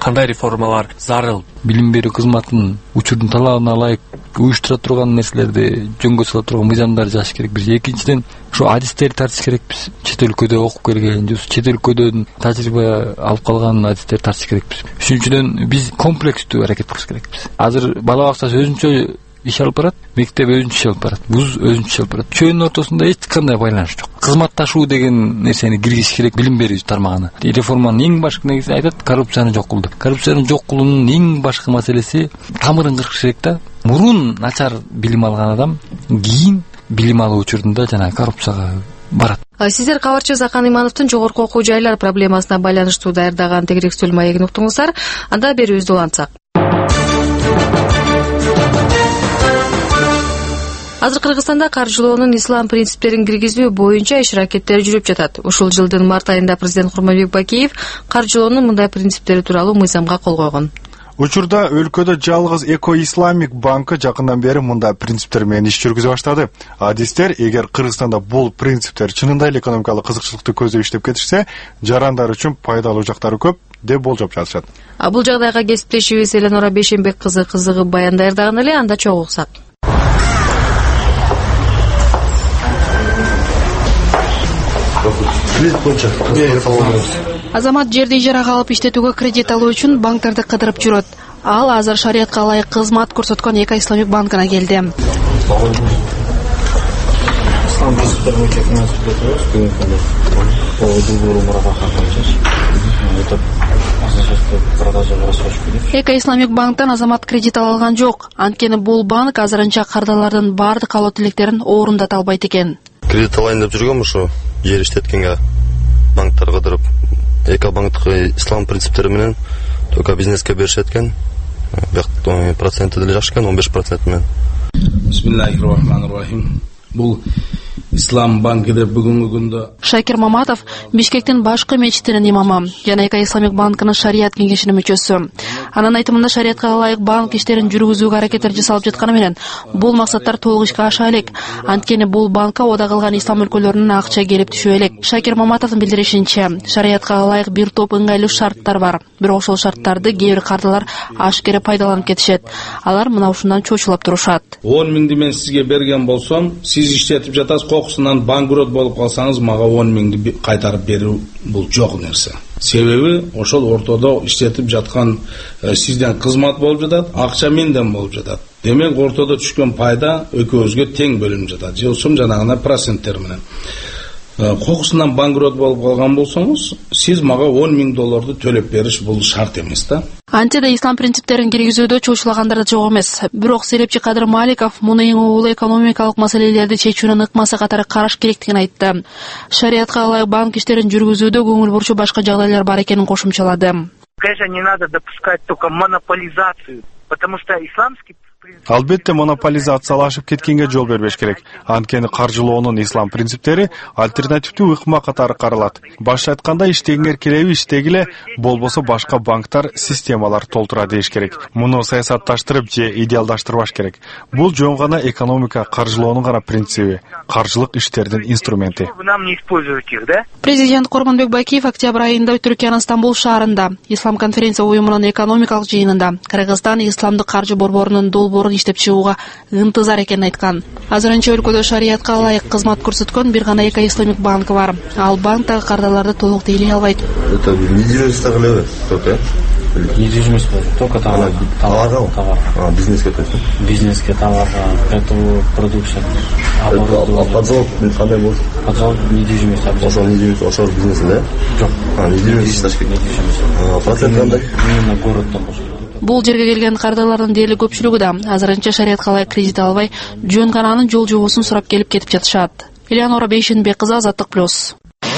[SPEAKER 6] кандай реформалар зарыл?
[SPEAKER 4] Билим берүү кызматынын учурдун талабына ылайык уюштура турган нерселерди жөнгө сала турган мыйзамдар жазыш керекпиз. Экинчиден, ушу адистерди тартыш керекпиз. Чет өлкөдө окуп келген, же чет өлкөдөн тажрыйба алып калган адистерди тартыш керекпиз. Үчүнчүдөн, биз комплекстүү аракет кылыш керекпиз. Азыр бала бакчасы өзүнчө иш алып барат, мектеп өзүнчө иш алып барат, вуз өзүнчө иш алып барат. Чөйүнүн ортосунда эч кандай байланыш жок. Кызматташуу деген нерсени киргизиш керек билим берүү тармагына. Реформанын эң башкы негизи айтат коррупцияны жок кыл деп. Коррупцияны жок кылуунун эң башкы маселеси тамырын кыркыш керек да. Мурун начар билим алган адам кийин билим алуу учурунда жана коррупцияга барат.
[SPEAKER 13] Сиздер кабарчы Закан Имановдун жогорку окуу жайлар проблемасына байланыштуу даярдаган тегерек сөз маегин уктуңуздар. Анда берүүбүздү улантсак. Азыр Кыргызстанда каржылоонун ислам принциптерин киргизүү боюнча иш аракеттер жүрүп жатат. Ушул жылдын март айында президент Курманбек Бакиев каржылоонун мындай принциптери тууралуу мыйзамга кол койгон.
[SPEAKER 3] Учурда өлкөдө жалгыз Эко Исламик банкы жакындан бери мындай принциптер менен иш жүргүзө баштады. Адистер, эгер Кыргызстанда бул принциптер чынында эле экономикалык кызыкчылыкты көздөп иштеп кетишсе, жарандар үчүн пайдалуу жактары көп деп болжоп жатышат.
[SPEAKER 13] Бул жагдайга кесиптешибиз Эленора Бейшенбек кызы кызыгып баян даярдаган эле, анда чогуу уксак.
[SPEAKER 9] Азамат жерди ижарага алып иштетүүгө кредит алуу үчүн банктарды кыдырып жүрөт. Ал азыр шариятка ылайык кызмат көрсөткөн Эко Исламик банкына келди. Эко Исламик банктан Азамат кредит ала алган жок. Анткени бул банк азырынча кардалардын баардык каалоо тилектерин орундата албайт экен.
[SPEAKER 10] Кредит алайын деп жүргөм, ушу жер иштеткенге банктар кыдырып, Эко банктык ислам принциптери менен только бизнеске беришет экен. Бияк проценти деле жакшы экен, он беш процент менен.
[SPEAKER 23] Бисмиллахир-рахманир-рахим. Бул Ислам банкы деп бүгүнкү күндө
[SPEAKER 9] Шакир Маматов Бишкектин башкы мечитинин имамы жана Эко Исламик банкынын шарият кеңешинин мүчөсү. Анын айтымында шариятка ылайык банк иштерин жүргүзүүгө аракеттер жасалып жатканы менен бул максаттар толук ишке аша элек. Анткени бул банкка ода кылган ислам өлкөлөрүнүн акча келип түшө элек. Шакир Маматовдун билдиришинче, шариятка ылайык бир топ ыңгайлуу шарттар бар. Бирок ошол шарттарды кээ бир кардалар ашкере пайдаланып кетишет. Алар мына ушундан чочулап турушат.
[SPEAKER 23] он миңди мен сизге берген болсом, сиз иштетип жатасыз, кокусунан банкрот болуп калсаңыз, мага он миңди кайтарып берүү бул жок нерсе. Себеби ошол ортодо иштетип жаткан сизден кызмат болуп жатат, акча менден болуп жатат. Демек ортодо түшкөн пайда экөөбүзгө тең бөлүнүп жатат. Жылсум жанагына проценттер менен. Кокусунан банкрот болуп калган болсоңуз, сиз мага он миң долларды төлөп бериш бул шарт эмес да.
[SPEAKER 9] Антиде ислам принциптерин киргизүүдө чочулагандар жок эмес. Бирок Серепчи Кадыр Маликов муну эң улуу экономикалык маселелерди чечүүнүн ыкмасы катары караш керектигин айтты. Шариятка ылайык банк иштерин жүргүзүүдө көңүл бурчу башка жагдайлар бар экенин кошумчалады.
[SPEAKER 11] Конечно, не надо допускать только монополизацию, потому что исламский
[SPEAKER 3] Албетте монополизациялашып кеткенге жол бербеш керек. Анткени каржылоонун ислам принциптери альтернативдүү ыкма катары каралат. Башка айтканда, иштегиңер келеби иштегиле, болбосо башка банктар, системалар толтура деш керек. Муну саясатташтырып же идеалдаштырбаш керек. Бул жөн гана экономика каржылоонун гана принциби, каржылык иштердин инструменти.
[SPEAKER 9] Президент Курманбек Бакиев октябрь айында Түркиянын Стамбул шаарында Ислам конференция уюмунун экономикалык жыйынында Кыргызстан исламдык каржы борборунун долбоорун иштеп чыгууга ынтызар экенин айткан. Азырынча өлкөдө шариятка ылайык кызмат көрсөткөн бир гана Эко Исламик банк бар. Ал банктагы кардаларды толук тейлей албайт.
[SPEAKER 10] Это недвижимость тагылы, только
[SPEAKER 12] недвижимость только товар.
[SPEAKER 10] Товар. А, бизнеске то есть.
[SPEAKER 12] Бизнеске товар, эту продукцию.
[SPEAKER 10] А подзалог кандай болот?
[SPEAKER 12] Подзалог недвижимость.
[SPEAKER 10] Ошол недвижимость, ошол бизнес, да?
[SPEAKER 12] Жок.
[SPEAKER 10] А, недвижимость иштеш керек. А, процент кандай?
[SPEAKER 12] Именно городдон кошулат.
[SPEAKER 9] Бул жерге келген кардалардын дээрлик көпчүлүгү да азырынча шариятка ылайык кредит албай, жөн кананын жол жобосун сурап келип кетип жатышат. Элеонора Бейшенбек кызы, Азаттык плюс.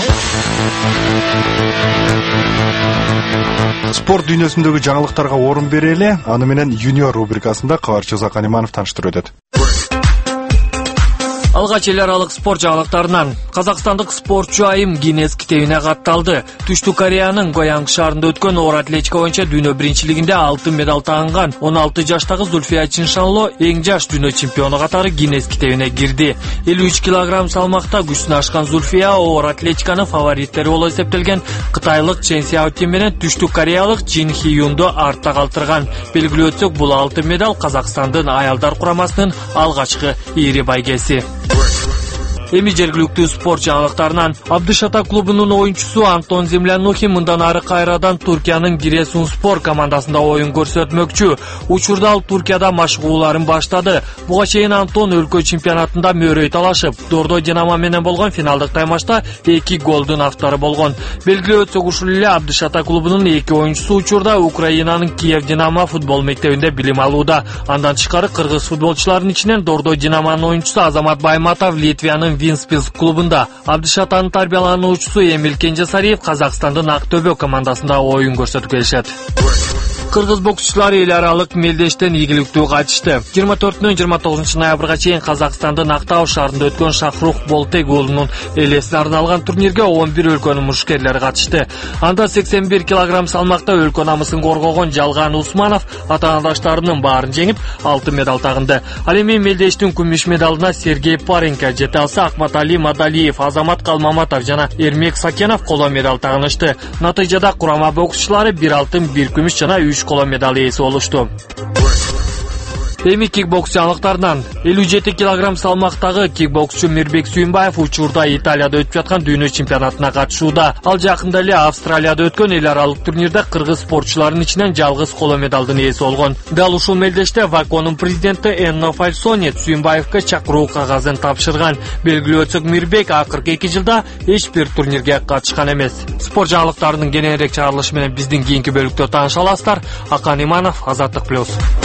[SPEAKER 3] Спорт дүйнөсүндөгү жаңылыктарга орун берели, аны менен Юниор рубрикасында кабарчы Закан Иманов таныштырып өтөт.
[SPEAKER 6] Алгач эл аралык спорт жаңылыктарынан казакстандык спортчу Айым Гиннес китебине катталды. Түштүк Кореянын Гоянг шаарында өткөн оор атлетика боюнча дүйнө биринчилигинде алтын медаль тагынган он алты жаштагы Зульфия Чиншанло эң жаш дүйнө чемпиону катары Гиннес китебине кирди. элүү үч килограмм салмакта күчүн ашкан Зульфия оор атлетиканын фавориттери болуп эсептелген кытайлык Чен Сяотин менен түштүк кореялык Жин Хиюнду артта калтырган. Белгилүү өтсөк, бул алтын медаль Казакстандын аялдар курамасынын алгачкы ири байгеси. Эми жергиликтүү спорт жаңылыктарынан Абдышата клубунун оюнчусу Антон Землянухи мындан ары кайрадан Туркиянын Giresunspor командасында оюн көрсөтмөкчү. Учурда ал Туркияда машыгууларын баштады. Буга чейин Антон өлкө чемпионатында мөрөй талашып, Дордо Динамо менен болгон финалдык таймашта эки голдун автору болгон. Белгилүү өтсөк, ушул эле Абдышата клубунун эки оюнчусу учурда Украинанын Киев Динамо футбол мектебинде билим алууда. Андан тышкары кыргыз футболчуларынын ичинен Дордо Динамонун оюнчусу Азамат Байматов Литвиянын Винспилс клубунда, Абдышатанын тарбиялануучусу Эмил Кенжесариев Казакстандын Ак Төбө командасында оюн көрсөтүп келишет. Кыргыз боксчулары эл аралык мелдештен ийгиликтүү кайтышты. жыйырма төртүнөн жыйырма тогузунчу ноябрга чейин Казакстандын Актау шаарында өткөн Шахрух Болтек уулунун элесине арналган турнирге он бир өлкөнүн мушкерлери катышты. Анда сексен бир килограмм салмакта өлкө намысын коргогон Жалган Усманов атаандаштарынын баарын жеңип, алтын медаль тагынды. Ал эми мелдештин күмүш медалына Сергей Паренко, жете алса Акматали Мадалиев, Азамат Калмаматов жана Эрмек Сакенов коло медаль тагынышты. Натыйжада курама боксчулары бир алтын, бир күмүш жана үч коло медаль ээси болушту. Эми кикбокс жаңылыктарынан элүү жети килограмм салмактагы кикбоксчу Мирбек Сүйүнбаев учурда Италияда өтүп жаткан дүйнө чемпионатына катышууда. Ал жакында эле Австралияда өткөн эл аралык турнирде кыргыз спортчуларынын ичинен жалгыз коло медалдын ээси болгон. Дал ушул мелдеште Ваконун президенти Энно Фальсонет Сүйүнбаевге чакыруу кагазын тапшырган. Белгилүү өтсөк, Мирбек акыркы эки жылда эч бир турнирге катышкан эмес. Спорт жаңылыктарынын кененирээк чыгарылышы менен биздин кийинки бөлүктө тааныша аласыздар. Акан Иманов, Азаттык плюс.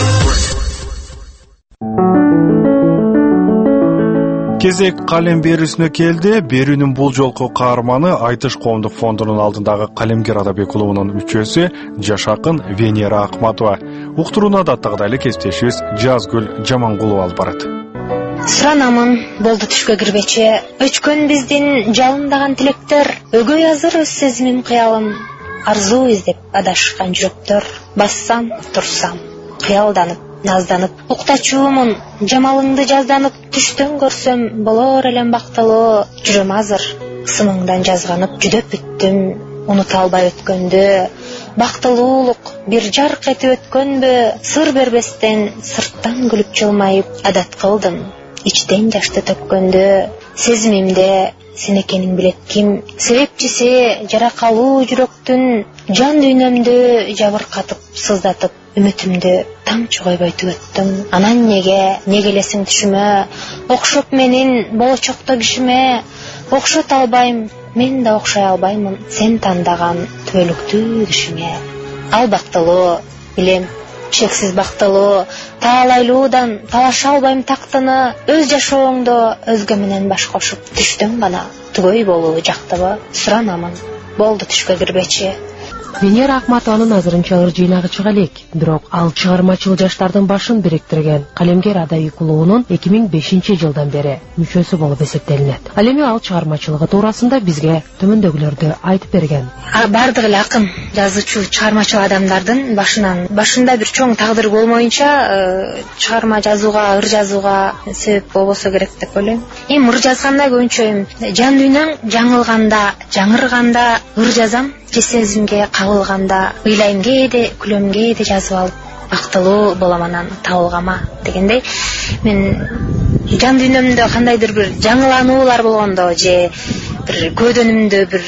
[SPEAKER 3] Кезек калем берүүсүнө келди. Берүүнүн бул жолку каарманы Айтыш коомдук фондунун алдындагы калемгер адабий клубунун мүчөсү жаш акын Венера Акматова. Уктурууна даттагыдай эле кесиптешибиз Жазгүл Жамангулова алып барат.
[SPEAKER 14] Суранамын, болду түшкө кирбечи. Өчкөн биздин жалындаган тилектер, өгөй азыр өз сезимим кыялым. Арзуу издеп адашкан жүрөктөр, бассам, турсам, кыялданып, назданып, уктачуумун, жамалыңды жазданып, түштөн көрсөм болор элем бактылуу. Жүрөм азыр, сымыңдан жазганып, жүдөп бүттүм, унута албай өткөндү. Бактылуулук бир жарк этип өткөнбү, сыр бербестен, сырттан күлүп жылмайып, адат кылдым, ичтен жашты төккөндү. Сезимимде сен экениң билет ким, себепчиси жаракалуу жүрөктүн, жан дүйнөмдү жабыркатып, сыздатып, үмүтүмдү тамчы койбой түгөттүм. Анан неге, неге элесиң түшүмө, окшоп менин болочокто кишиме, окшот албайм, мен да окшой албаймын сен тандаган түбөлүктүү кишиңе. Ал бактылуу, билем, чексиз бактылуу, таалайлуудан талаша албайм тактыны, өз жашооңдо өзгө менен баш кошуп, түштөн гана түгөй болуу жактыбы? Суранамын, болду түшкө кирбечи.
[SPEAKER 16] Венера Акматованын азырынча ыр жыйнагы чыга элек, бирок ал чыгармачыл жаштардын башын бириктирген калемгер адабий клубунун эки миң бешинчи жылдан бери мүчөсү болуп эсептелинет. Ал эми ал чыгармачылыгы туурасында бизге төмөндөгүлөрдү айтып берген.
[SPEAKER 14] Бардык эле акын, жазуучу, чыгармачыл адамдардын башынан башында бир чоң тагдыр болмоюнча чыгарма жазууга, ыр жазууга себеп болбосо керек деп ойлойм. Эми ыр жазганда көбүнчө жан дүйнөң жаңылганда, жаңырганда ыр жазам. Же сезимге кагылганда, ыйлайм кээде, күлөм кээде жазып алып, бактылуу болом анан табылгама дегендей. Мен жан дүйнөмдө кандайдыр бир жаңылануулар болгондо же бир көөдөнүмдө бир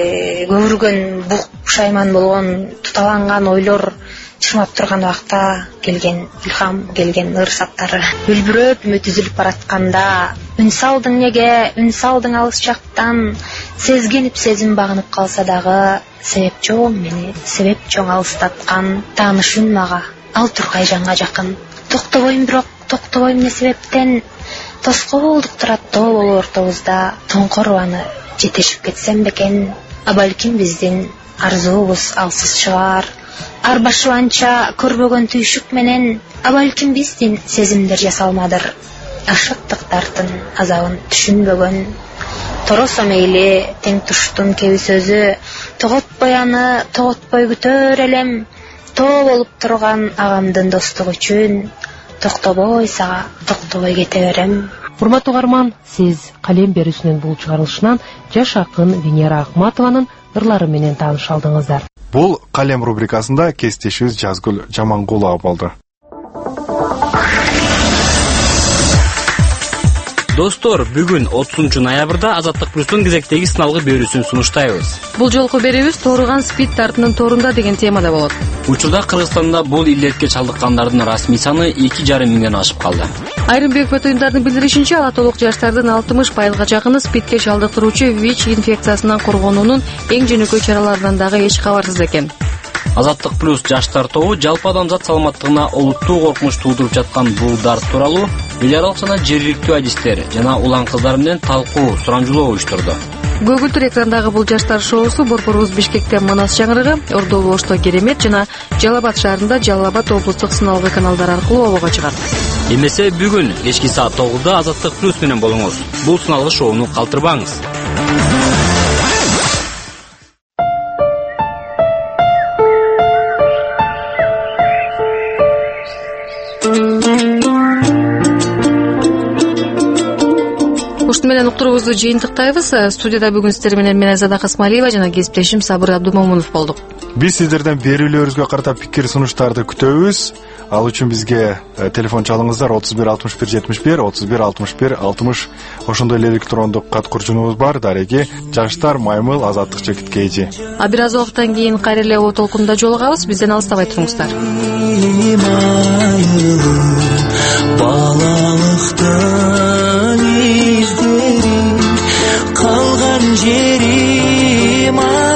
[SPEAKER 14] көбүргөн бук пушайман болгон, туталанган ойлор чырмап турган убакта келген илхам, келген ыр саттары. Үлбүрөп үмүт үзүлүп баратканда, үн салдың неге, үн салдың алыс жактан, сезгенип сезим багынып калса дагы, себеп чоң мени, себеп чоң алыстаткан, тааныш үн мага, ал тургай жанга жакын. Токтобойм бирок, токтобойм эмне себептен, тоскоолдук турат тоо болуу ортобузда, тоңкорубаны жетешип кетсем бекен. А балким биздин арзуубуз алсыз чыгар, арбашып анча көрбөгөн түйшүк менен, а балким биздин сезимдер жасалмадыр. ашыктыктардын азабын түшүнбөгөн. Торосо мейли тең туштун кеби сөзү, тоготпой аны, тоготпой күтөр элем, тоо болуп турган агамдын достугу үчүн, токтобой сага, токтобой кете берем.
[SPEAKER 16] Урматтуу угарман, сиз Калем берүүсүнүн бул чыгарылышынан жаш акын Венера Акматованын ырлары менен тааныша алдыңыздар.
[SPEAKER 3] Бул Калем рубрикасында кесиптешибиз Жазгүл Жамангулова болду.
[SPEAKER 17] Достор, бүгүн отузунчу ноябрда Азаттык плюстун кезектеги сыналгы берүүсүн сунуштайбыз.
[SPEAKER 13] Бул жолку берүүбүз тууруган спид тартынын тоорунда деген темада болот.
[SPEAKER 17] Учурда Кыргызстанда бул илдетке чалдыккандардын расмий саны эки жарым миңден ашып калды.
[SPEAKER 13] Айрым бекпет уюмдардын билдиришинче, ала толук жаштардын алтымыш пайызга жакыны спидке чалдыктыруучу ВИЧ инфекциясынан коргонуунун эң жөнөкөй чараларынан дагы эч кабарсыз экен.
[SPEAKER 17] Азаттык плюс жаштар тобу жалпы адамзат саламаттыгына олуттуу коркунуч туудуруп жаткан бул дарт тууралуу эл аралык жана жергиликтүү адистер жана улан кыздар менен талкуу, сурамжылоо уюштурду.
[SPEAKER 13] Көгүлтүр экрандагы бул жаштар шоусу Борборубуз Бишкекте Манас чаңырыгы, Ордо Ошто Керемет жана Жалал Абад шаарында Жалал Абад облустук сыналгы каналдары аркылуу обого чыгат.
[SPEAKER 17] Эмесе бүгүн кечки саат тогузда Азаттык плюс менен болуңуз. Бул сыналгы шоуну калтырбаңыз.
[SPEAKER 13] Ушуну менен уктуруубузду жыйынтыктайбыз. Студияда бүгүн сиздер менен мен Азада Касмалиева жана кесиптешим Сабыр Абдумомунов болдук.
[SPEAKER 3] Биз сиздерден берүүлөрүңүзгө карата пикир сунуштарды күтөбүз. Ал үчүн бизге телефон чалыңыздар отуз бир алтымыш бир жетимиш бир, отуз бир алтымыш бир алтымыш. Ошондой эле электрондук кат курчунубуз бар. Дареги жаштар маймыл азаттык чекит кейжи.
[SPEAKER 13] А бир аз убакыттан кийин кайра эле о толкунда жолугабыз. Бизден алыстабай туруңуздар. Балалыктын издери калган жерим